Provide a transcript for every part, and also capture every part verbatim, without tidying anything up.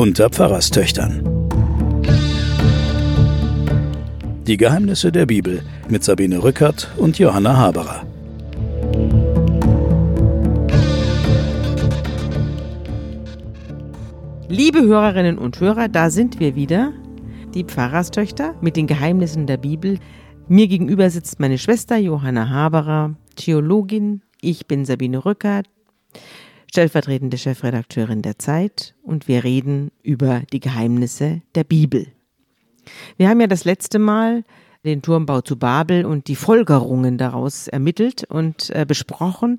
unter Pfarrerstöchtern. Die Geheimnisse der Bibel mit Sabine Rückert und Johanna Haberer. Liebe Hörerinnen und Hörer, da sind wir wieder, die Pfarrerstöchter mit den Geheimnissen der Bibel. Mir gegenüber sitzt meine Schwester Johanna Haberer, Theologin. Ich bin Sabine Rückert, stellvertretende Chefredakteurin der Zeit, und wir reden über die Geheimnisse der Bibel. Wir haben ja das letzte Mal den Turmbau zu Babel und die Folgerungen daraus ermittelt und äh, besprochen.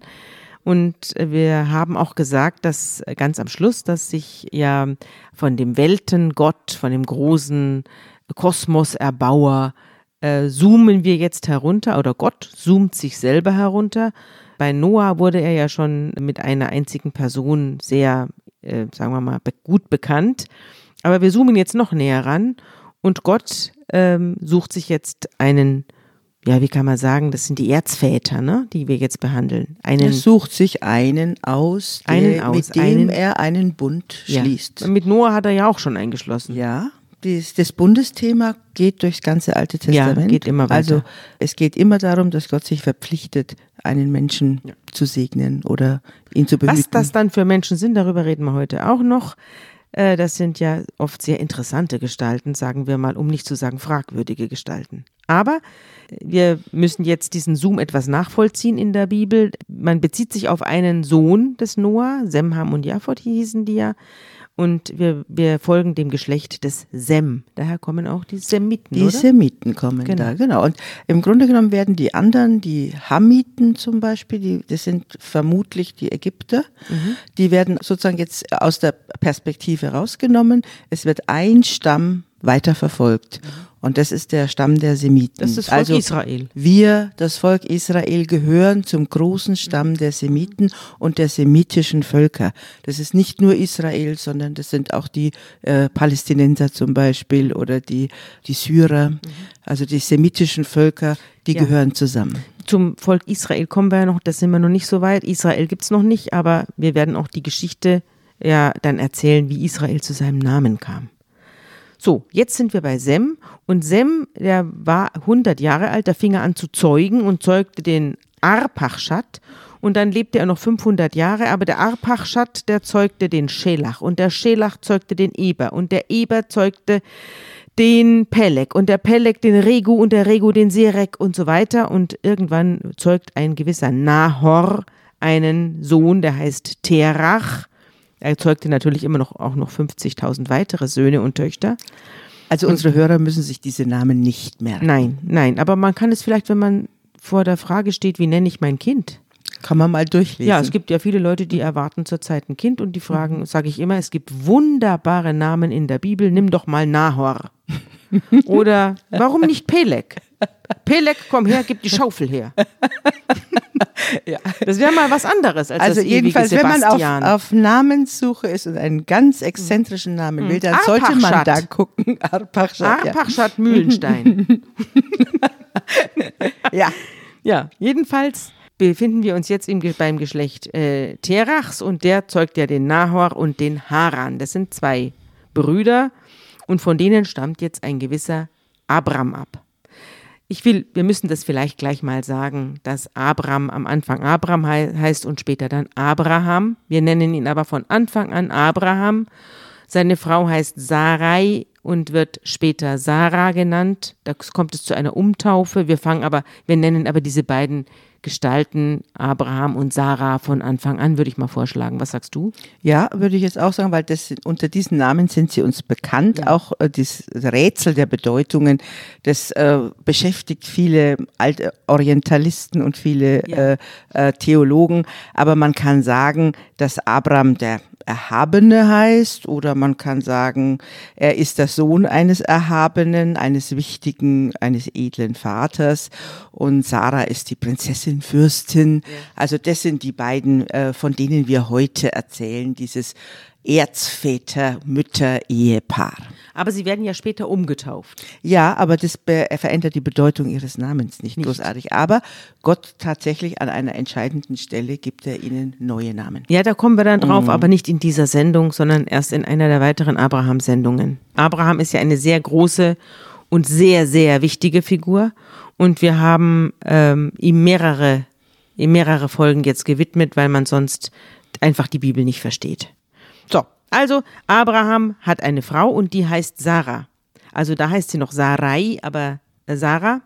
Und wir haben auch gesagt, dass ganz am Schluss, dass sich ja von dem Weltengott, von dem großen Kosmoserbauer, äh, zoomen wir jetzt herunter, oder Gott zoomt sich selber herunter. Bei Noah wurde er ja schon mit einer einzigen Person sehr, äh, sagen wir mal, be- gut bekannt. Aber wir zoomen jetzt noch näher ran und Gott ähm, sucht sich jetzt einen, ja, wie kann man sagen, das sind die Erzväter, ne, die wir jetzt behandeln. Einen, er sucht sich einen aus, der, einen aus mit dem einen, er einen Bund ja. schließt. Mit Noah hat er ja auch schon eingeschlossen. Ja. Das, das Bundesthema geht durchs ganze Alte Testament. Ja, geht immer weiter. Also es geht immer darum, dass Gott sich verpflichtet, einen Menschen ja. zu segnen oder ihn zu behüten. Was das dann für Menschen sind, darüber reden wir heute auch noch. Das sind ja oft sehr interessante Gestalten, sagen wir mal, um nicht zu sagen fragwürdige Gestalten. Aber wir müssen jetzt diesen Zoom etwas nachvollziehen in der Bibel. Man bezieht sich auf einen Sohn des Noah, Sem, Ham und Japhet hießen die ja. Und wir, wir folgen dem Geschlecht des Sem. Daher kommen auch die Semiten, Die oder? Semiten kommen genau. da, genau. Und im Grunde genommen werden die anderen, die Hamiten zum Beispiel, die, das sind vermutlich die Ägypter, mhm. die werden sozusagen jetzt aus der Perspektive rausgenommen. Es wird ein Stamm weiterverfolgt. Mhm. Und das ist der Stamm der Semiten. Das ist das Volk also Israel. Wir, das Volk Israel, gehören zum großen Stamm der Semiten und der semitischen Völker. Das ist nicht nur Israel, sondern das sind auch die äh, Palästinenser zum Beispiel oder die, die Syrer. Mhm. Also die semitischen Völker, die ja. gehören zusammen. Zum Volk Israel kommen wir ja noch, das sind wir noch nicht so weit. Israel gibt es noch nicht, aber wir werden auch die Geschichte ja dann erzählen, wie Israel zu seinem Namen kam. So, jetzt sind wir bei Sem, und Sem, der war hundert Jahre alt, da fing er an zu zeugen und zeugte den Arpachschad, und dann lebte er noch fünfhundert Jahre, aber der Arpachschad, der zeugte den Schelach, und der Schelach zeugte den Eber, und der Eber zeugte den Peleg, und der Peleg den Regu, und der Regu den Serek und so weiter, und irgendwann zeugt ein gewisser Nahor einen Sohn, der heißt Terach. Er zeugte natürlich immer noch auch noch fünfzigtausend weitere Söhne und Töchter. Also unsere und, Hörer müssen sich diese Namen nicht merken. Nein, nein, aber man kann es vielleicht, wenn man vor der Frage steht, wie nenne ich mein Kind? Kann man mal durchlesen. Ja, es gibt ja viele Leute, die erwarten zurzeit ein Kind, und die fragen, mhm. sage ich immer, es gibt wunderbare Namen in der Bibel, nimm doch mal Nahor. Oder warum nicht Peleg? Peleg, komm her, gib die Schaufel her. Ja. Das wäre mal was anderes als also das ewige jedenfalls, Sebastian. Wenn man auf, auf Namenssuche ist und einen ganz exzentrischen Namen will, dann Arpachschad. sollte man da gucken. Arpachschad, Arpachschad ja. Mühlenstein. Ja. Ja, jedenfalls befinden wir uns jetzt im, beim Geschlecht äh, Terachs, und der zeugt ja den Nahor und den Haran. Das sind zwei Brüder, und von denen stammt jetzt ein gewisser Abram ab. Ich will, wir müssen das vielleicht gleich mal sagen, dass Abram am Anfang Abram he- heißt und später dann Abraham. Wir nennen ihn aber von Anfang an Abraham. Seine Frau heißt Sarai und wird später Sarah genannt. Da kommt es zu einer Umtaufe. Wir fangen aber, wir nennen aber diese beiden Gestalten, Abraham und Sarah, von Anfang an, würde ich mal vorschlagen. Was sagst du? Ja, würde ich jetzt auch sagen, weil das, unter diesen Namen sind sie uns bekannt. Ja. Auch äh, das Rätsel der Bedeutungen, das äh, beschäftigt viele Altorientalisten und viele ja. äh, äh, Theologen. Aber man kann sagen, dass Abraham der Erhabene heißt, oder man kann sagen, er ist der Sohn eines Erhabenen, eines wichtigen, eines edlen Vaters, und Sarah ist die Prinzessin, Fürstin. Ja. Also das sind die beiden, äh, von denen wir heute erzählen, dieses Erzväter, Mütter, Ehepaar. Aber sie werden ja später umgetauft. Ja, aber das be- verändert die Bedeutung ihres Namens nicht, nicht großartig. Aber Gott tatsächlich an einer entscheidenden Stelle gibt er ihnen neue Namen. Ja, da kommen wir dann drauf, Mhm. aber nicht in dieser Sendung, sondern erst in einer der weiteren Abraham-Sendungen. Abraham ist ja eine sehr große und sehr, sehr wichtige Figur. Und wir haben ähm, ihm mehrere, ihm mehrere Folgen jetzt gewidmet, weil man sonst einfach die Bibel nicht versteht. So, also Abraham hat eine Frau und die heißt Sarah. Also da heißt sie noch Sarai, aber äh, Sarah.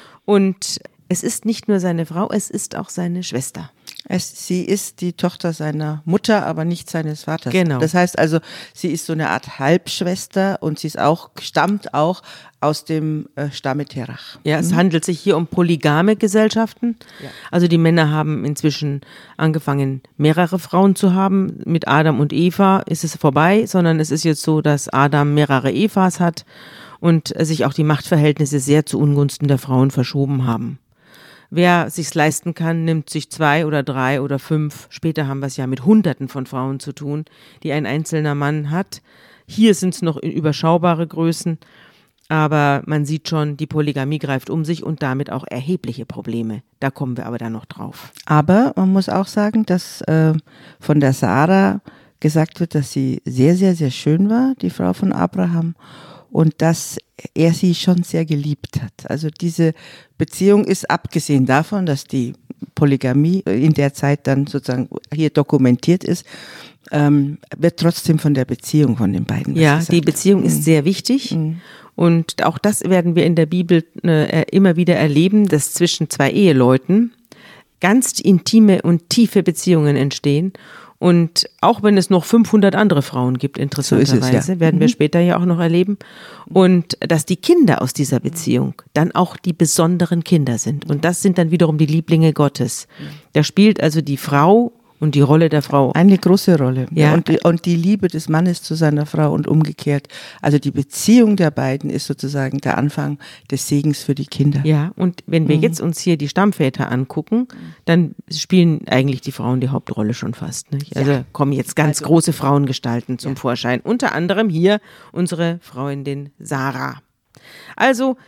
Und es ist nicht nur seine Frau, es ist auch seine Schwester. Es, sie ist die Tochter seiner Mutter, aber nicht seines Vaters. Genau. Das heißt also, sie ist so eine Art Halbschwester und sie ist auch, stammt auch aus dem äh, Stamme Terach. Ja, es handelt sich hier um polygame Gesellschaften. Ja. Also die Männer haben inzwischen angefangen, mehrere Frauen zu haben. Mit Adam und Eva ist es vorbei, sondern es ist jetzt so, dass Adam mehrere Evas hat und sich auch die Machtverhältnisse sehr zu Ungunsten der Frauen verschoben haben. Wer sich's leisten kann, nimmt sich zwei oder drei oder fünf. Später haben wir es ja mit Hunderten von Frauen zu tun, die ein einzelner Mann hat. Hier sind es noch überschaubare Größen, aber man sieht schon, die Polygamie greift um sich und damit auch erhebliche Probleme. Da kommen wir aber dann noch drauf. Aber man muss auch sagen, dass äh, von der Sarah gesagt wird, dass sie sehr, sehr, sehr schön war, die Frau von Abraham. Und dass er sie schon sehr geliebt hat. Also diese Beziehung ist, abgesehen davon, dass die Polygamie in der Zeit dann sozusagen hier dokumentiert ist, ähm, wird trotzdem von der Beziehung von den beiden was Ja, gesagt. die Beziehung ist Mhm. sehr wichtig. Mhm. Und auch das werden wir in der Bibel äh, immer wieder erleben, dass zwischen zwei Eheleuten ganz intime und tiefe Beziehungen entstehen. Und auch wenn es noch fünfhundert andere Frauen gibt, interessanterweise, So ist es, ja. werden wir Mhm. später ja auch noch erleben. Und dass die Kinder aus dieser Beziehung dann auch die besonderen Kinder sind. Und das sind dann wiederum die Lieblinge Gottes. Da spielt also die Frau und die Rolle der Frau. Eine große Rolle. Ja. Und, die, und die Liebe des Mannes zu seiner Frau und umgekehrt. Also die Beziehung der beiden ist sozusagen der Anfang des Segens für die Kinder. Ja, und wenn wir jetzt uns hier die Stammväter angucken, dann spielen eigentlich die Frauen die Hauptrolle schon fast. Nicht? Also Ja. kommen jetzt ganz Also- große Frauengestalten zum Ja. Vorschein. Unter anderem hier unsere Freundin Sarah. Also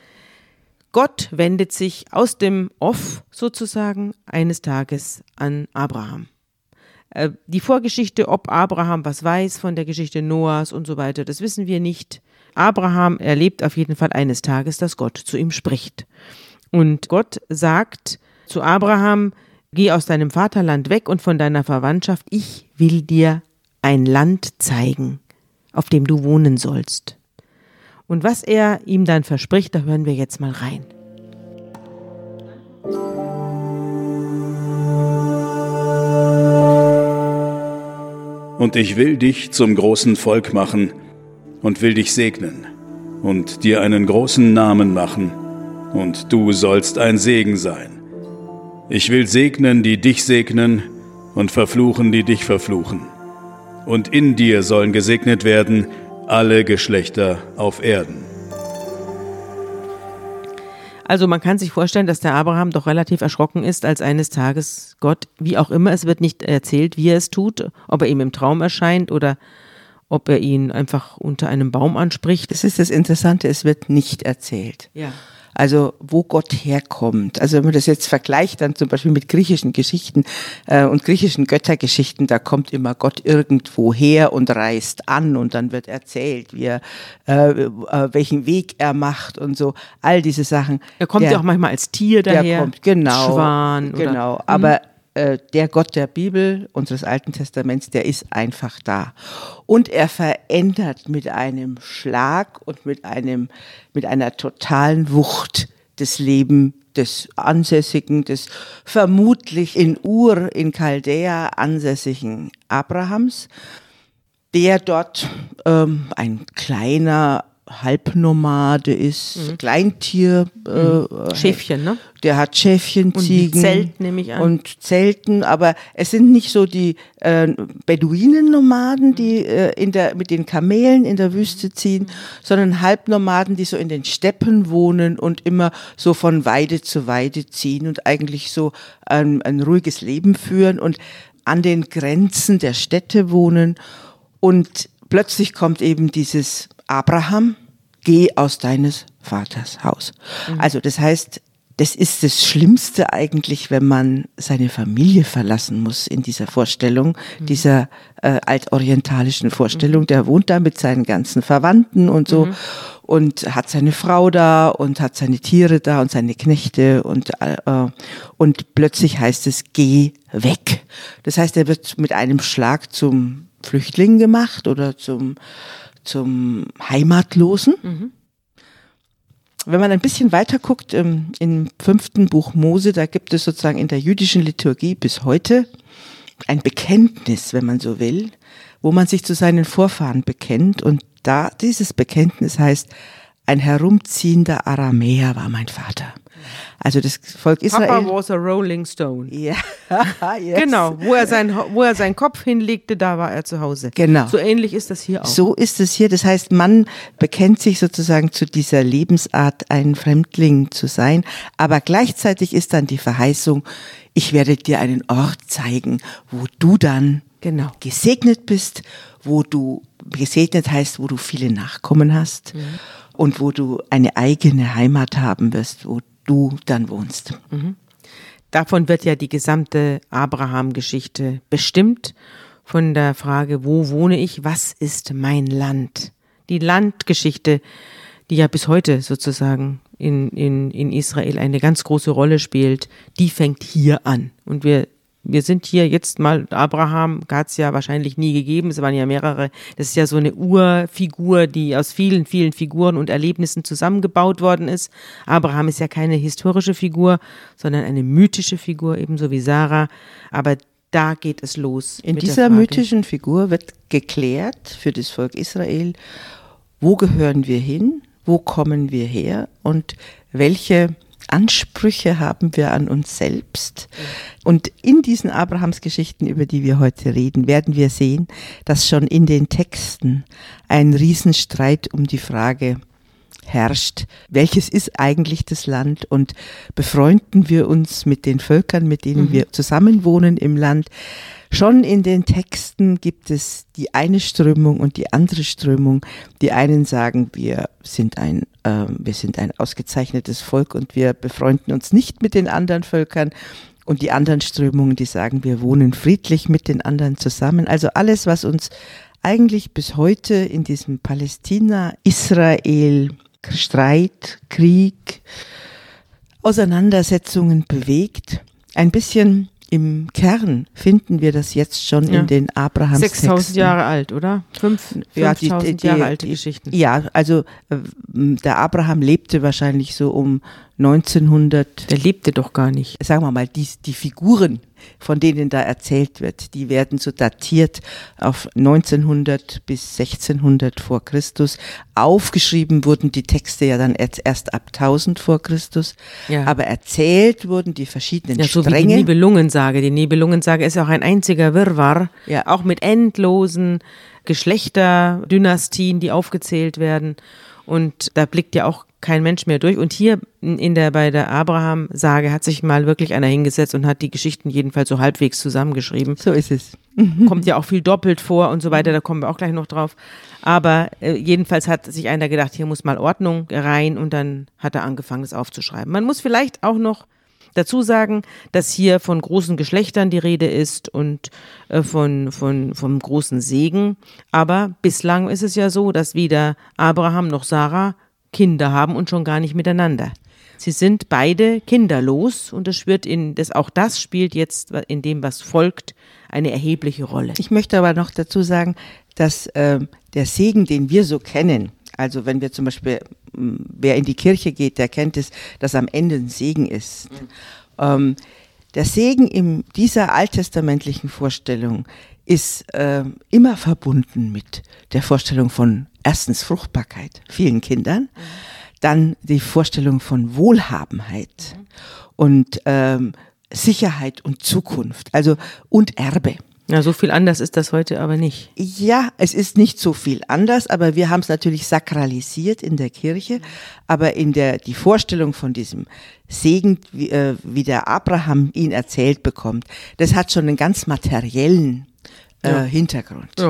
Gott wendet sich aus dem Off sozusagen eines Tages an Abraham. Äh, Die Vorgeschichte, ob Abraham was weiß von der Geschichte Noahs und so weiter, das wissen wir nicht. Abraham erlebt auf jeden Fall eines Tages, dass Gott zu ihm spricht. Und Gott sagt zu Abraham, geh aus deinem Vaterland weg und von deiner Verwandtschaft, ich will dir ein Land zeigen, auf dem du wohnen sollst. Und was er ihm dann verspricht, da hören wir jetzt mal rein. Und ich will dich zum großen Volk machen und will dich segnen und dir einen großen Namen machen, und du sollst ein Segen sein. Ich will segnen, die dich segnen, und verfluchen, die dich verfluchen. Und in dir sollen gesegnet werden alle Geschlechter auf Erden. Also man kann sich vorstellen, dass der Abraham doch relativ erschrocken ist, als eines Tages Gott, wie auch immer, es wird nicht erzählt, wie er es tut, ob er ihm im Traum erscheint oder ob er ihn einfach unter einem Baum anspricht. Das ist das Interessante, es wird nicht erzählt. Ja. Also wo Gott herkommt. Also wenn man das jetzt vergleicht dann zum Beispiel mit griechischen Geschichten äh, und griechischen Göttergeschichten, da kommt immer Gott irgendwo her und reist an und dann wird erzählt, wie er, äh, äh, welchen Weg er macht und so, all diese Sachen. Er kommt der, ja auch manchmal als Tier daher. Der kommt, genau. Schwan. Genau, oder, aber äh, der Gott der Bibel, unseres Alten Testaments, der ist einfach da. Und er verändert mit einem Schlag und mit einem, mit einer totalen Wucht das Leben des Ansässigen, des vermutlich in Ur, in Chaldea ansässigen Abrahams, der dort ähm, ein kleiner Halbnomade ist, mhm. Kleintier. Äh, Schäfchen, ne? Der hat Schäfchen, und Ziegen. Zelt, nehme ich an. Und Zelten, aber es sind nicht so die äh, Beduinen-Nomaden, die äh, in der, mit den Kamelen in der Wüste ziehen, sondern Halbnomaden, die so in den Steppen wohnen und immer so von Weide zu Weide ziehen und eigentlich so ein, ein ruhiges Leben führen und an den Grenzen der Städte wohnen. Und plötzlich kommt eben dieses Abraham, geh aus deines Vaters Haus. Mhm. Also das heißt, das ist das Schlimmste eigentlich, wenn man seine Familie verlassen muss in dieser Vorstellung, mhm. dieser äh, altorientalischen Vorstellung. Mhm. Der wohnt da mit seinen ganzen Verwandten und so mhm. und hat seine Frau da und hat seine Tiere da und seine Knechte und, äh, und plötzlich heißt es, geh weg. Das heißt, er wird mit einem Schlag zum Flüchtling gemacht oder zum, zum Heimatlosen. Mhm. Wenn man ein bisschen weiter guckt, im, im fünften Buch Mose, da gibt es sozusagen in der jüdischen Liturgie bis heute ein Bekenntnis, wenn man so will, wo man sich zu seinen Vorfahren bekennt. Und da dieses Bekenntnis heißt, ein herumziehender Aramäer war mein Vater. Also das Volk Israel. Papa was a rolling stone. Ja, yes. Genau, wo er, sein, wo er seinen Kopf hinlegte, da war er zu Hause. Genau. So ähnlich ist das hier auch. So ist es hier. Das heißt, man bekennt sich sozusagen zu dieser Lebensart, ein Fremdling zu sein. Aber gleichzeitig ist dann die Verheißung, ich werde dir einen Ort zeigen, wo du dann genau. gesegnet bist, wo du, gesegnet heißt, wo du viele Nachkommen hast mhm. und wo du eine eigene Heimat haben wirst, wo du dann wohnst. Mhm. Davon wird ja die gesamte Abraham-Geschichte bestimmt, von der Frage, wo wohne ich, was ist mein Land? Die Landgeschichte, die ja bis heute sozusagen in, in, in Israel eine ganz große Rolle spielt, die fängt hier an. Und wir Wir sind hier jetzt mal, Abraham hat es ja wahrscheinlich nie gegeben, es waren ja mehrere, das ist ja so eine Urfigur, die aus vielen, vielen Figuren und Erlebnissen zusammengebaut worden ist. Abraham ist ja keine historische Figur, sondern eine mythische Figur, ebenso wie Sarah, aber da geht es los. In dieser mythischen Figur wird geklärt für das Volk Israel, wo gehören wir hin, wo kommen wir her und welche Ansprüche haben wir an uns selbst. Und in diesen Abrahamsgeschichten, über die wir heute reden, werden wir sehen, dass schon in den Texten ein Riesenstreit um die Frage herrscht, welches ist eigentlich das Land und befreunden wir uns mit den Völkern, mit denen mhm. wir zusammenwohnen im Land. Schon in den Texten gibt es die eine Strömung und die andere Strömung. Die einen sagen, wir sind ein, äh, wir sind ein ausgezeichnetes Volk und wir befreunden uns nicht mit den anderen Völkern. Und die anderen Strömungen, die sagen, wir wohnen friedlich mit den anderen zusammen. Also alles, was uns eigentlich bis heute in diesem Palästina-Israel Streit, Krieg, Auseinandersetzungen bewegt, ein bisschen im Kern finden wir das jetzt schon ja. in den Abrahams-Texten. sechstausend Jahre alt, oder? Fünf, ja, fünftausend die, die, Jahre die, alte Geschichten. Ja, also äh, der Abraham lebte wahrscheinlich so um neunzehnhundert. Der lebte doch gar nicht. Sagen wir mal, die, die Figuren, von denen da erzählt wird, die werden so datiert auf neunzehnhundert bis sechzehnhundert vor Christus. Aufgeschrieben wurden die Texte ja dann erst ab tausend vor Christus. Ja. Aber erzählt wurden die verschiedenen ja, so Stränge. Wie die Nibelungensage. Die Nibelungensage ist auch ein einziger Wirrwarr, ja. auch mit endlosen Geschlechterdynastien, die aufgezählt werden. Und da blickt ja auch kein Mensch mehr durch. Und hier in der, bei der Abraham-Sage hat sich mal wirklich einer hingesetzt und hat die Geschichten jedenfalls so halbwegs zusammengeschrieben. So ist es. Kommt ja auch viel doppelt vor und so weiter, da kommen wir auch gleich noch drauf. Aber äh, jedenfalls hat sich einer gedacht, hier muss mal Ordnung rein und dann hat er angefangen, das aufzuschreiben. Man muss vielleicht auch noch dazu sagen, dass hier von großen Geschlechtern die Rede ist und äh, von, von, vom großen Segen. Aber bislang ist es ja so, dass weder Abraham noch Sarah Kinder haben und schon gar nicht miteinander. Sie sind beide kinderlos und das wird in, das, auch das spielt jetzt in dem, was folgt, eine erhebliche Rolle. Ich möchte aber noch dazu sagen, dass äh, der Segen, den wir so kennen, also wenn wir zum Beispiel, wer in die Kirche geht, der kennt es, dass am Ende ein Segen ist. Mhm. Ähm, der Segen in dieser alttestamentlichen Vorstellung ist äh, immer verbunden mit der Vorstellung von erstens Fruchtbarkeit, vielen Kindern, mhm. dann die Vorstellung von Wohlhabenheit mhm. und ähm, Sicherheit und Zukunft, also und Erbe. Ja, so viel anders ist das heute aber nicht. Ja, es ist nicht so viel anders, aber wir haben es natürlich sakralisiert in der Kirche. Aber in der die Vorstellung von diesem Segen, wie, äh, wie der Abraham ihn erzählt bekommt, das hat schon einen ganz materiellen äh, ja. Hintergrund. Ja.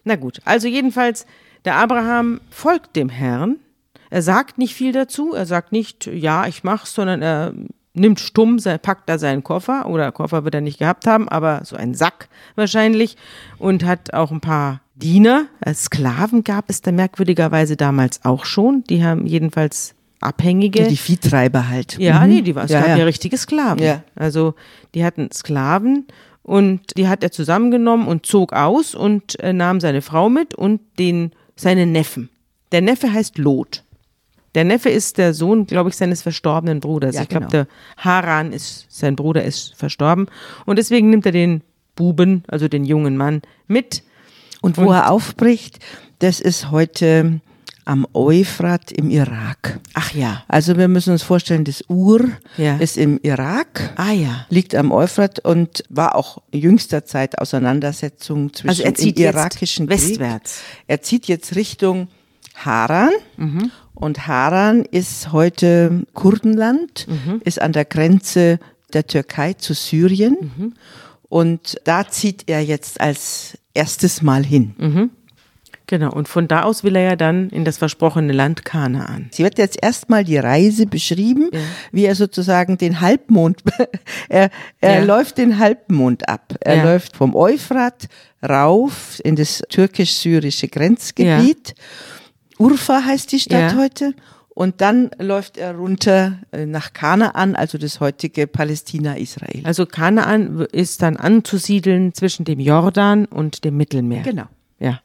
Na gut, also jedenfalls, der Abraham folgt dem Herrn. Er sagt nicht viel dazu. Er sagt nicht, ja, ich mach's, sondern er nimmt stumm, packt da seinen Koffer, oder Koffer wird er nicht gehabt haben, aber so einen Sack wahrscheinlich, und hat auch ein paar Diener. Sklaven gab es da merkwürdigerweise damals auch schon. Die haben jedenfalls Abhängige. Ja, die Viehtreiber halt. Ja, mhm. nee, die, es ja, gab ja. ja richtige Sklaven. Ja. Also die hatten Sklaven und die hat er zusammengenommen und zog aus und äh, nahm seine Frau mit und den, seinen Neffen. Der Neffe heißt Lot. Der Neffe ist der Sohn, glaube ich, seines verstorbenen Bruders. Ja, ich glaube, genau. der Haran ist, sein Bruder ist verstorben. Und deswegen nimmt er den Buben, also den jungen Mann, mit. Und wo und, er aufbricht, das ist heute am Euphrat im Irak. Ach ja. Also wir müssen uns vorstellen, das Ur ja. ist im Irak, ah, ja. liegt am Euphrat und war auch in jüngster Zeit Auseinandersetzung zwischen also er zieht im irakischen jetzt Krieg. westwärts. Er zieht jetzt Richtung Haran. Mhm. Und Haran ist heute Kurdenland, mhm. ist an der Grenze der Türkei zu Syrien. Mhm. Und da zieht er jetzt als erstes Mal hin. Mhm. Genau, und von da aus will er ja dann in das versprochene Land Kanaan. Sie wird jetzt erstmal die Reise beschrieben, ja. wie er sozusagen den Halbmond, er, er ja. läuft den Halbmond ab. Er ja. läuft vom Euphrat rauf in das türkisch-syrische Grenzgebiet. Ja. Urfa heißt die Stadt ja. heute. Und dann läuft er runter nach Kanaan, also das heutige Palästina-Israel. Also Kanaan ist dann anzusiedeln zwischen dem Jordan und dem Mittelmeer. Genau. Ja.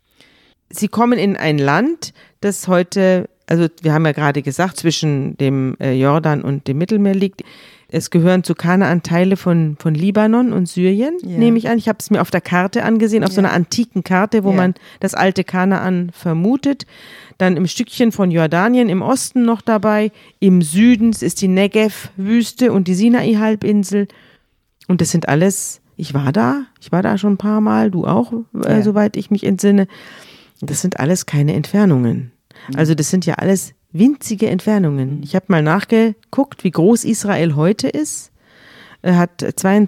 Sie kommen in ein Land, das heute, also wir haben ja gerade gesagt, zwischen dem Jordan und dem Mittelmeer liegt. Es gehören zu Kanaan Teile von, von Libanon und Syrien, ja. nehme ich an. Ich habe es mir auf der Karte angesehen, auf ja. so einer antiken Karte, wo ja. man das alte Kanaan vermutet. Dann im Stückchen von Jordanien im Osten noch dabei. Im Süden ist die Negev-Wüste und die Sinai-Halbinsel. Und das sind alles, ich war da, ich war da schon ein paar Mal, du auch, ja. äh, soweit ich mich entsinne. Das sind alles keine Entfernungen. Mhm. Also das sind ja alles winzige Entfernungen. Ich habe mal nachgeguckt, wie groß Israel heute ist. Er hat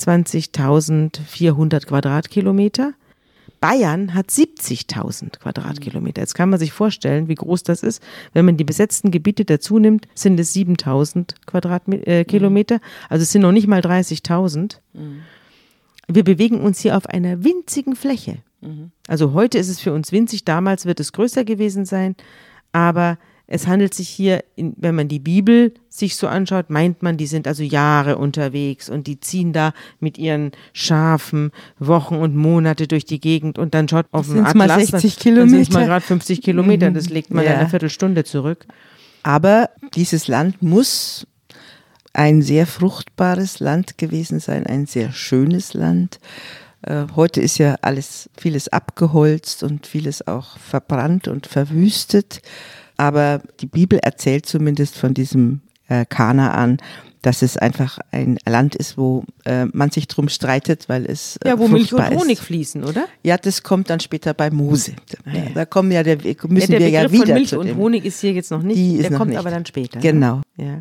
zweiundzwanzigtausendvierhundert Quadratkilometer. Bayern hat siebzigtausend Quadratkilometer. Jetzt kann man sich vorstellen, wie groß das ist. Wenn man die besetzten Gebiete dazu nimmt, sind es siebentausend Quadratkilometer. Also es sind noch nicht mal dreißigtausend. Mhm. Wir bewegen uns hier auf einer winzigen Fläche. Mhm. Also heute ist es für uns winzig, damals wird es größer gewesen sein, aber es handelt sich hier, in, wenn man die Bibel sich so anschaut, meint man, die sind also Jahre unterwegs und die ziehen da mit ihren Schafen Wochen und Monate durch die Gegend und dann schaut auf den Atlas, mal sechzig Kilometer. Dann sind es mal gerade fünfzig Kilometer, das legt man ja. in einer Viertelstunde zurück. Aber dieses Land muss ein sehr fruchtbares Land gewesen sein, ein sehr schönes Land. Äh, heute ist ja alles, vieles abgeholzt und vieles auch verbrannt und verwüstet. Aber die Bibel erzählt zumindest von diesem äh, Kanaan, dass es einfach ein Land ist, wo äh, man sich drum streitet, weil es äh, ja, wo Milch und ist. Honig fließen, oder? Ja, das kommt dann später bei Mose. Ah, ja. Da kommen ja, der, müssen ja, der wir ja wieder von Milch zu und dem. Honig ist hier jetzt noch nicht. Die ist der noch kommt nicht. aber dann später. Genau. Ne? Ja.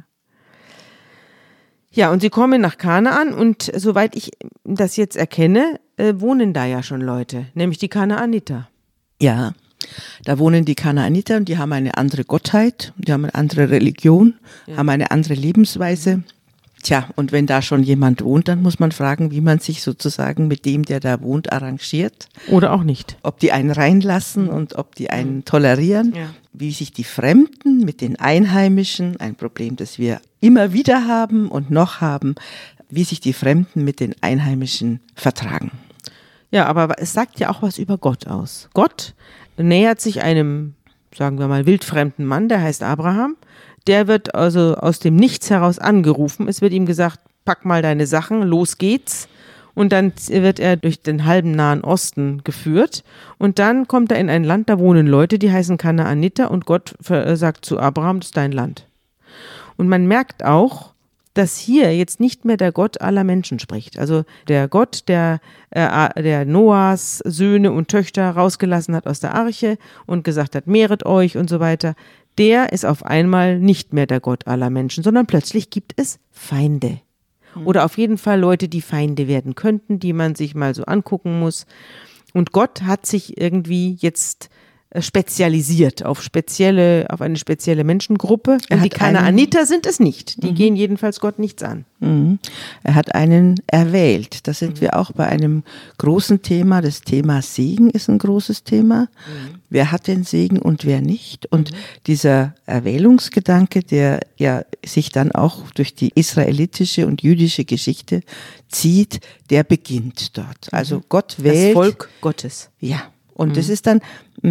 Ja, und sie kommen nach Kanaan und soweit ich das jetzt erkenne, äh, wohnen da ja schon Leute, nämlich die Kanaaniter. Ja. Da wohnen die Kanaaniter und die haben eine andere Gottheit, die haben eine andere Religion, ja. haben eine andere Lebensweise. Tja, und wenn da schon jemand wohnt, dann muss man fragen, wie man sich sozusagen mit dem, der da wohnt, arrangiert. Oder auch nicht. Ob die einen reinlassen und ob die einen mhm. tolerieren. Ja. Wie sich die Fremden mit den Einheimischen, ein Problem, das wir immer wieder haben und noch haben, wie sich die Fremden mit den Einheimischen vertragen. Ja, aber es sagt ja auch was über Gott aus. Gott nähert sich einem, sagen wir mal, wildfremden Mann, der heißt Abraham. Der wird also aus dem Nichts heraus angerufen. Es wird ihm gesagt, pack mal deine Sachen, los geht's. Und dann wird er durch den halben Nahen Osten geführt. Und dann kommt er in ein Land, da wohnen Leute, die heißen Kanaaniter. Und Gott sagt zu Abraham, das ist dein Land. Und man merkt auch, dass hier jetzt nicht mehr der Gott aller Menschen spricht. Also der Gott, der, äh, der Noahs Söhne und Töchter rausgelassen hat aus der Arche und gesagt hat, mehret euch und so weiter, der ist auf einmal nicht mehr der Gott aller Menschen, sondern plötzlich gibt es Feinde. Oder auf jeden Fall Leute, die Feinde werden könnten, die man sich mal so angucken muss. Und Gott hat sich irgendwie jetzt spezialisiert auf spezielle, auf eine spezielle Menschengruppe. Und die Kanaaniter sind es nicht. Die mhm. gehen jedenfalls Gott nichts an. Mhm. Er hat einen erwählt. Da sind mhm. wir auch bei einem großen Thema. Das Thema Segen ist ein großes Thema. Mhm. Wer hat den Segen und wer nicht? Und mhm. dieser Erwählungsgedanke, der ja sich dann auch durch die israelitische und jüdische Geschichte zieht, der beginnt dort. Also Gott wählt. Das Volk Gottes. Ja. Und mhm. das ist dann,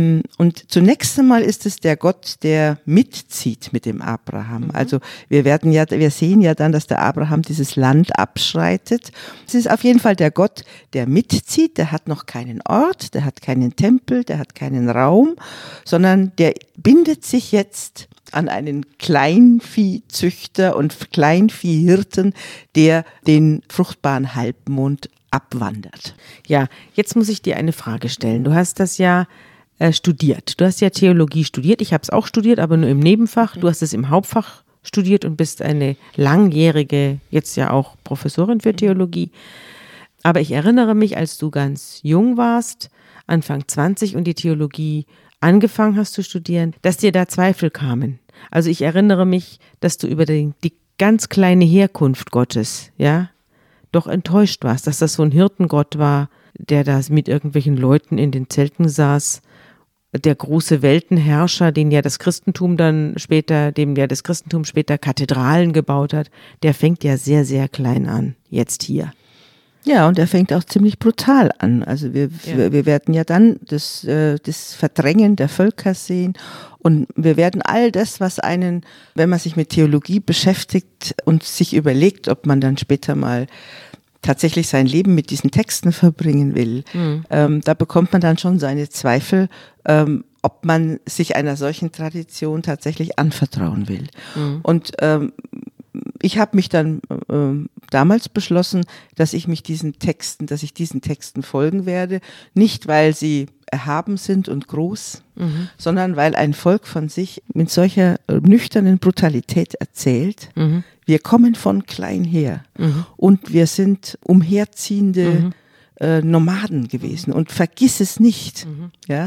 und zunächst einmal ist es der Gott, der mitzieht mit dem Abraham. Mhm. Also wir werden ja, wir sehen ja dann, dass der Abraham dieses Land abschreitet. Es ist auf jeden Fall der Gott, der mitzieht. Der hat noch keinen Ort, der hat keinen Tempel, der hat keinen Raum, sondern der bindet sich jetzt an einen Kleinviehzüchter und Kleinviehhirten, der den fruchtbaren Halbmond abwandert. Ja, jetzt muss ich dir eine Frage stellen. Du hast das ja äh, studiert. Du hast ja Theologie studiert. Ich habe es auch studiert, aber nur im Nebenfach. Du hast es im Hauptfach studiert und bist eine langjährige, jetzt ja auch Professorin für Theologie. Aber ich erinnere mich, als du ganz jung warst, Anfang zwanzig und die Theologie angefangen hast zu studieren, dass dir da Zweifel kamen. Also ich erinnere mich, dass du über die, die ganz kleine Herkunft Gottes, ja, doch enttäuscht warst, dass das so ein Hirtengott war, der da mit irgendwelchen Leuten in den Zelten saß, der große Weltenherrscher, den ja das Christentum dann später, dem ja das Christentum später Kathedralen gebaut hat, der fängt ja sehr, sehr klein an, jetzt hier. Ja, und er fängt auch ziemlich brutal an. Also wir, ja. wir, wir werden ja dann das, äh, das Verdrängen der Völker sehen und wir werden all das, was einen, wenn man sich mit Theologie beschäftigt und sich überlegt, ob man dann später mal tatsächlich sein Leben mit diesen Texten verbringen will, mhm. ähm, da bekommt man dann schon seine Zweifel, ähm, ob man sich einer solchen Tradition tatsächlich anvertrauen will. Mhm. Und ähm, ich habe mich dann äh, damals beschlossen, dass ich mich diesen Texten, dass ich diesen Texten folgen werde, nicht weil sie erhaben sind und groß, mhm. sondern weil ein Volk von sich mit solcher nüchternen Brutalität erzählt, mhm. wir kommen von klein her mhm. und wir sind umherziehende mhm. äh, Nomaden gewesen und vergiss es nicht. Mhm. Ja. ja.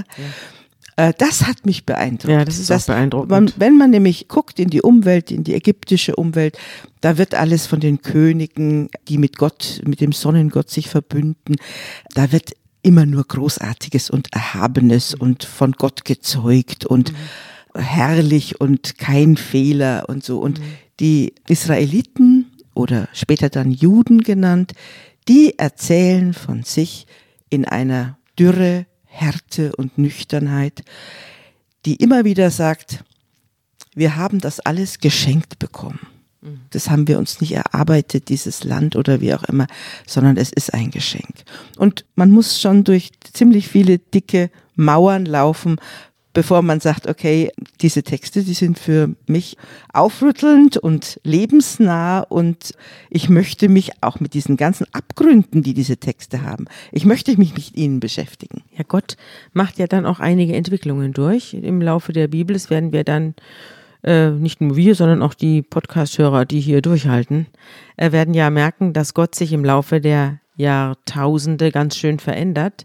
Das hat mich beeindruckt. Ja, das ist das, auch beeindruckend. Man, wenn man nämlich guckt in die Umwelt, in die ägyptische Umwelt, da wird alles von den Königen, die mit Gott, mit dem Sonnengott sich verbünden, da wird immer nur Großartiges und Erhabenes mhm. und von Gott gezeugt und mhm. herrlich und kein Fehler und so. Und mhm. die Israeliten oder später dann Juden genannt, die erzählen von sich in einer Dürre, Härte und Nüchternheit, die immer wieder sagt, wir haben das alles geschenkt bekommen. Das haben wir uns nicht erarbeitet, dieses Land oder wie auch immer, sondern es ist ein Geschenk. Und man muss schon durch ziemlich viele dicke Mauern laufen, bevor man sagt, okay, diese Texte, die sind für mich aufrüttelnd und lebensnah und ich möchte mich auch mit diesen ganzen Abgründen, die diese Texte haben, ich möchte mich mit ihnen beschäftigen. Ja, Gott macht ja dann auch einige Entwicklungen durch im Laufe der Bibel. Das werden wir dann, äh, nicht nur wir, sondern auch die Podcast-Hörer, die hier durchhalten, äh, werden ja merken, dass Gott sich im Laufe der Jahrtausende ganz schön verändert.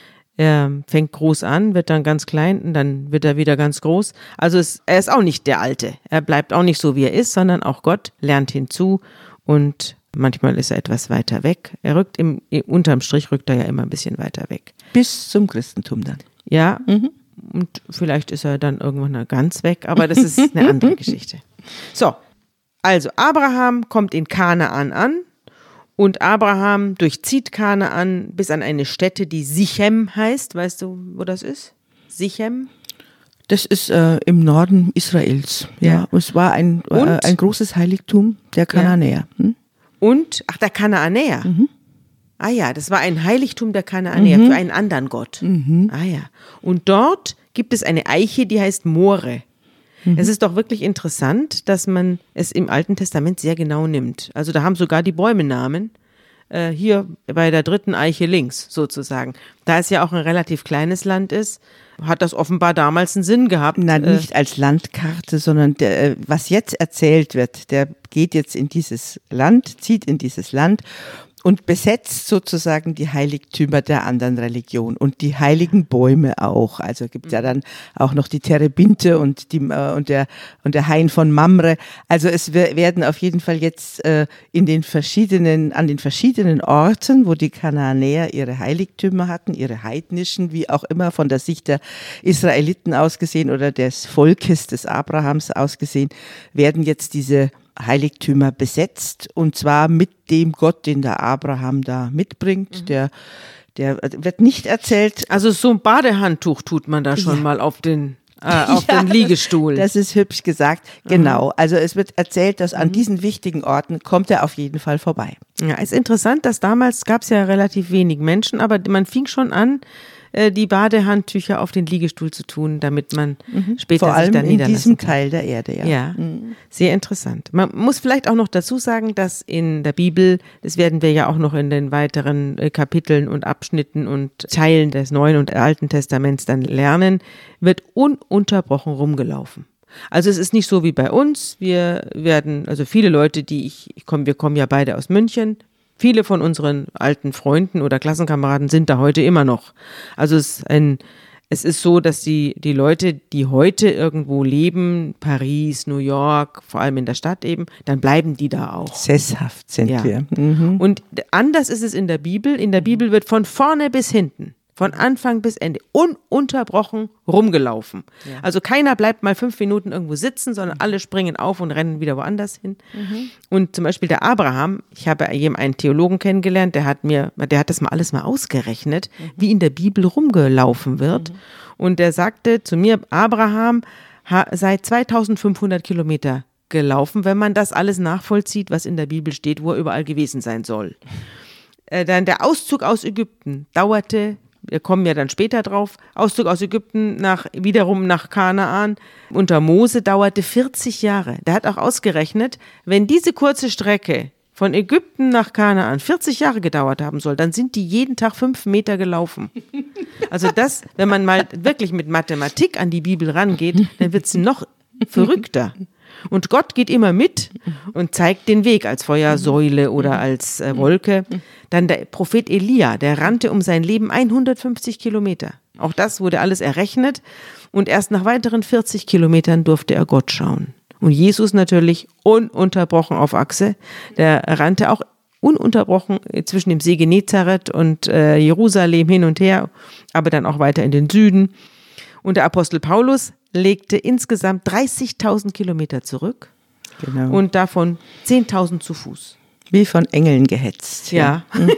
Er fängt groß an, wird dann ganz klein und dann wird er wieder ganz groß. Also es, er ist auch nicht der Alte. Er bleibt auch nicht so, wie er ist, sondern auch Gott lernt hinzu und manchmal ist er etwas weiter weg. Er rückt im, unterm Strich rückt er ja immer ein bisschen weiter weg. Bis zum Christentum dann. Ja, mhm. und vielleicht ist er dann irgendwann ganz weg, aber das ist eine andere Geschichte. So, also Abraham kommt in Kanaan an. Und Abraham durchzieht Kanaan bis an eine Stätte, die Sichem heißt. Weißt du, wo das ist? Sichem? Das ist äh, im Norden Israels. Ja, ja. Es war ein, äh, ein großes Heiligtum der Kanaanäer. Hm? Und, ach, der Kanaanäer. Mhm. Ah ja, das war ein Heiligtum der Kanaanäer mhm. für einen anderen Gott. Mhm. Ah ja. Und dort gibt es eine Eiche, die heißt More. Es ist doch wirklich interessant, dass man es im Alten Testament sehr genau nimmt. Also da haben sogar die Bäume Namen. Äh, hier bei der dritten Eiche links sozusagen. Da es ja auch ein relativ kleines Land ist, hat das offenbar damals einen Sinn gehabt. Na, nicht äh, als Landkarte, sondern der, was jetzt erzählt wird, der geht jetzt in dieses Land, zieht in dieses Land und besetzt sozusagen die Heiligtümer der anderen Religion und die heiligen Bäume auch. Also gibt ja dann auch noch die Terebinte und die äh, und der und der Hain von Mamre. Also es werden auf jeden Fall jetzt äh, in den verschiedenen an den verschiedenen Orten, wo die Kanaanäer ihre Heiligtümer hatten, ihre heidnischen, wie auch immer von der Sicht der Israeliten ausgesehen oder des Volkes des Abrahams ausgesehen, werden jetzt diese Heiligtümer besetzt, und zwar mit dem Gott, den der Abraham da mitbringt. Mhm. Der, der wird nicht erzählt. Also so ein Badehandtuch tut man da schon ja. mal auf den äh, auf ja, den Liegestuhl. Das, das ist hübsch gesagt. Mhm. Genau. Also es wird erzählt, dass an mhm. diesen wichtigen Orten kommt er auf jeden Fall vorbei. Ja, ist interessant, dass damals gab es ja relativ wenig Menschen, aber man fing schon an, die Badehandtücher auf den Liegestuhl zu tun, damit man mhm. später Vor allem sich dann niederlassen in diesem kann. Teil der Erde, ja. Ja, mhm. sehr interessant. Man muss vielleicht auch noch dazu sagen, dass in der Bibel, das werden wir ja auch noch in den weiteren Kapiteln und Abschnitten und Teilen des Neuen und Alten Testaments dann lernen, wird ununterbrochen rumgelaufen. Also es ist nicht so wie bei uns. Wir werden, also viele Leute, die ich, ich komm, wir kommen ja beide aus München. Viele von unseren alten Freunden oder Klassenkameraden sind da heute immer noch. Also es ist ein, es ist so, dass die, die Leute, die heute irgendwo leben, Paris, New York, vor allem in der Stadt eben, dann bleiben die da auch. Sesshaft sind ja. wir. Mhm. Und anders ist es in der Bibel. In der Bibel wird von vorne bis hinten, von Anfang bis Ende, ununterbrochen rumgelaufen. Ja. Also keiner bleibt mal fünf Minuten irgendwo sitzen, sondern alle springen auf und rennen wieder woanders hin. Mhm. Und zum Beispiel der Abraham, ich habe einen Theologen kennengelernt, der hat mir, der hat das mal alles mal ausgerechnet, mhm. wie in der Bibel rumgelaufen wird. Mhm. Und der sagte zu mir, Abraham sei zweitausendfünfhundert Kilometer gelaufen, wenn man das alles nachvollzieht, was in der Bibel steht, wo er überall gewesen sein soll. Äh, dann der Auszug aus Ägypten dauerte, wir kommen ja dann später drauf, Auszug aus Ägypten nach, wiederum nach Kanaan unter Mose dauerte vierzig Jahre. Der hat auch ausgerechnet, wenn diese kurze Strecke von Ägypten nach Kanaan vierzig Jahre gedauert haben soll, dann sind die jeden Tag fünf Meter gelaufen. Also das, wenn man mal wirklich mit Mathematik an die Bibel rangeht, dann wird sie noch verrückter. Und Gott geht immer mit und zeigt den Weg als Feuersäule oder als äh, Wolke. Dann der Prophet Elia, der rannte um sein Leben hundertfünfzig Kilometer. Auch das wurde alles errechnet. Und erst nach weiteren vierzig Kilometern durfte er Gott schauen. Und Jesus natürlich ununterbrochen auf Achse. Der rannte auch ununterbrochen zwischen dem See Genezareth und äh, Jerusalem hin und her, aber dann auch weiter in den Süden. Und der Apostel Paulus legte insgesamt dreißigtausend Kilometer zurück, genau. Und davon zehntausend zu Fuß. Wie von Engeln gehetzt. Ja, ja.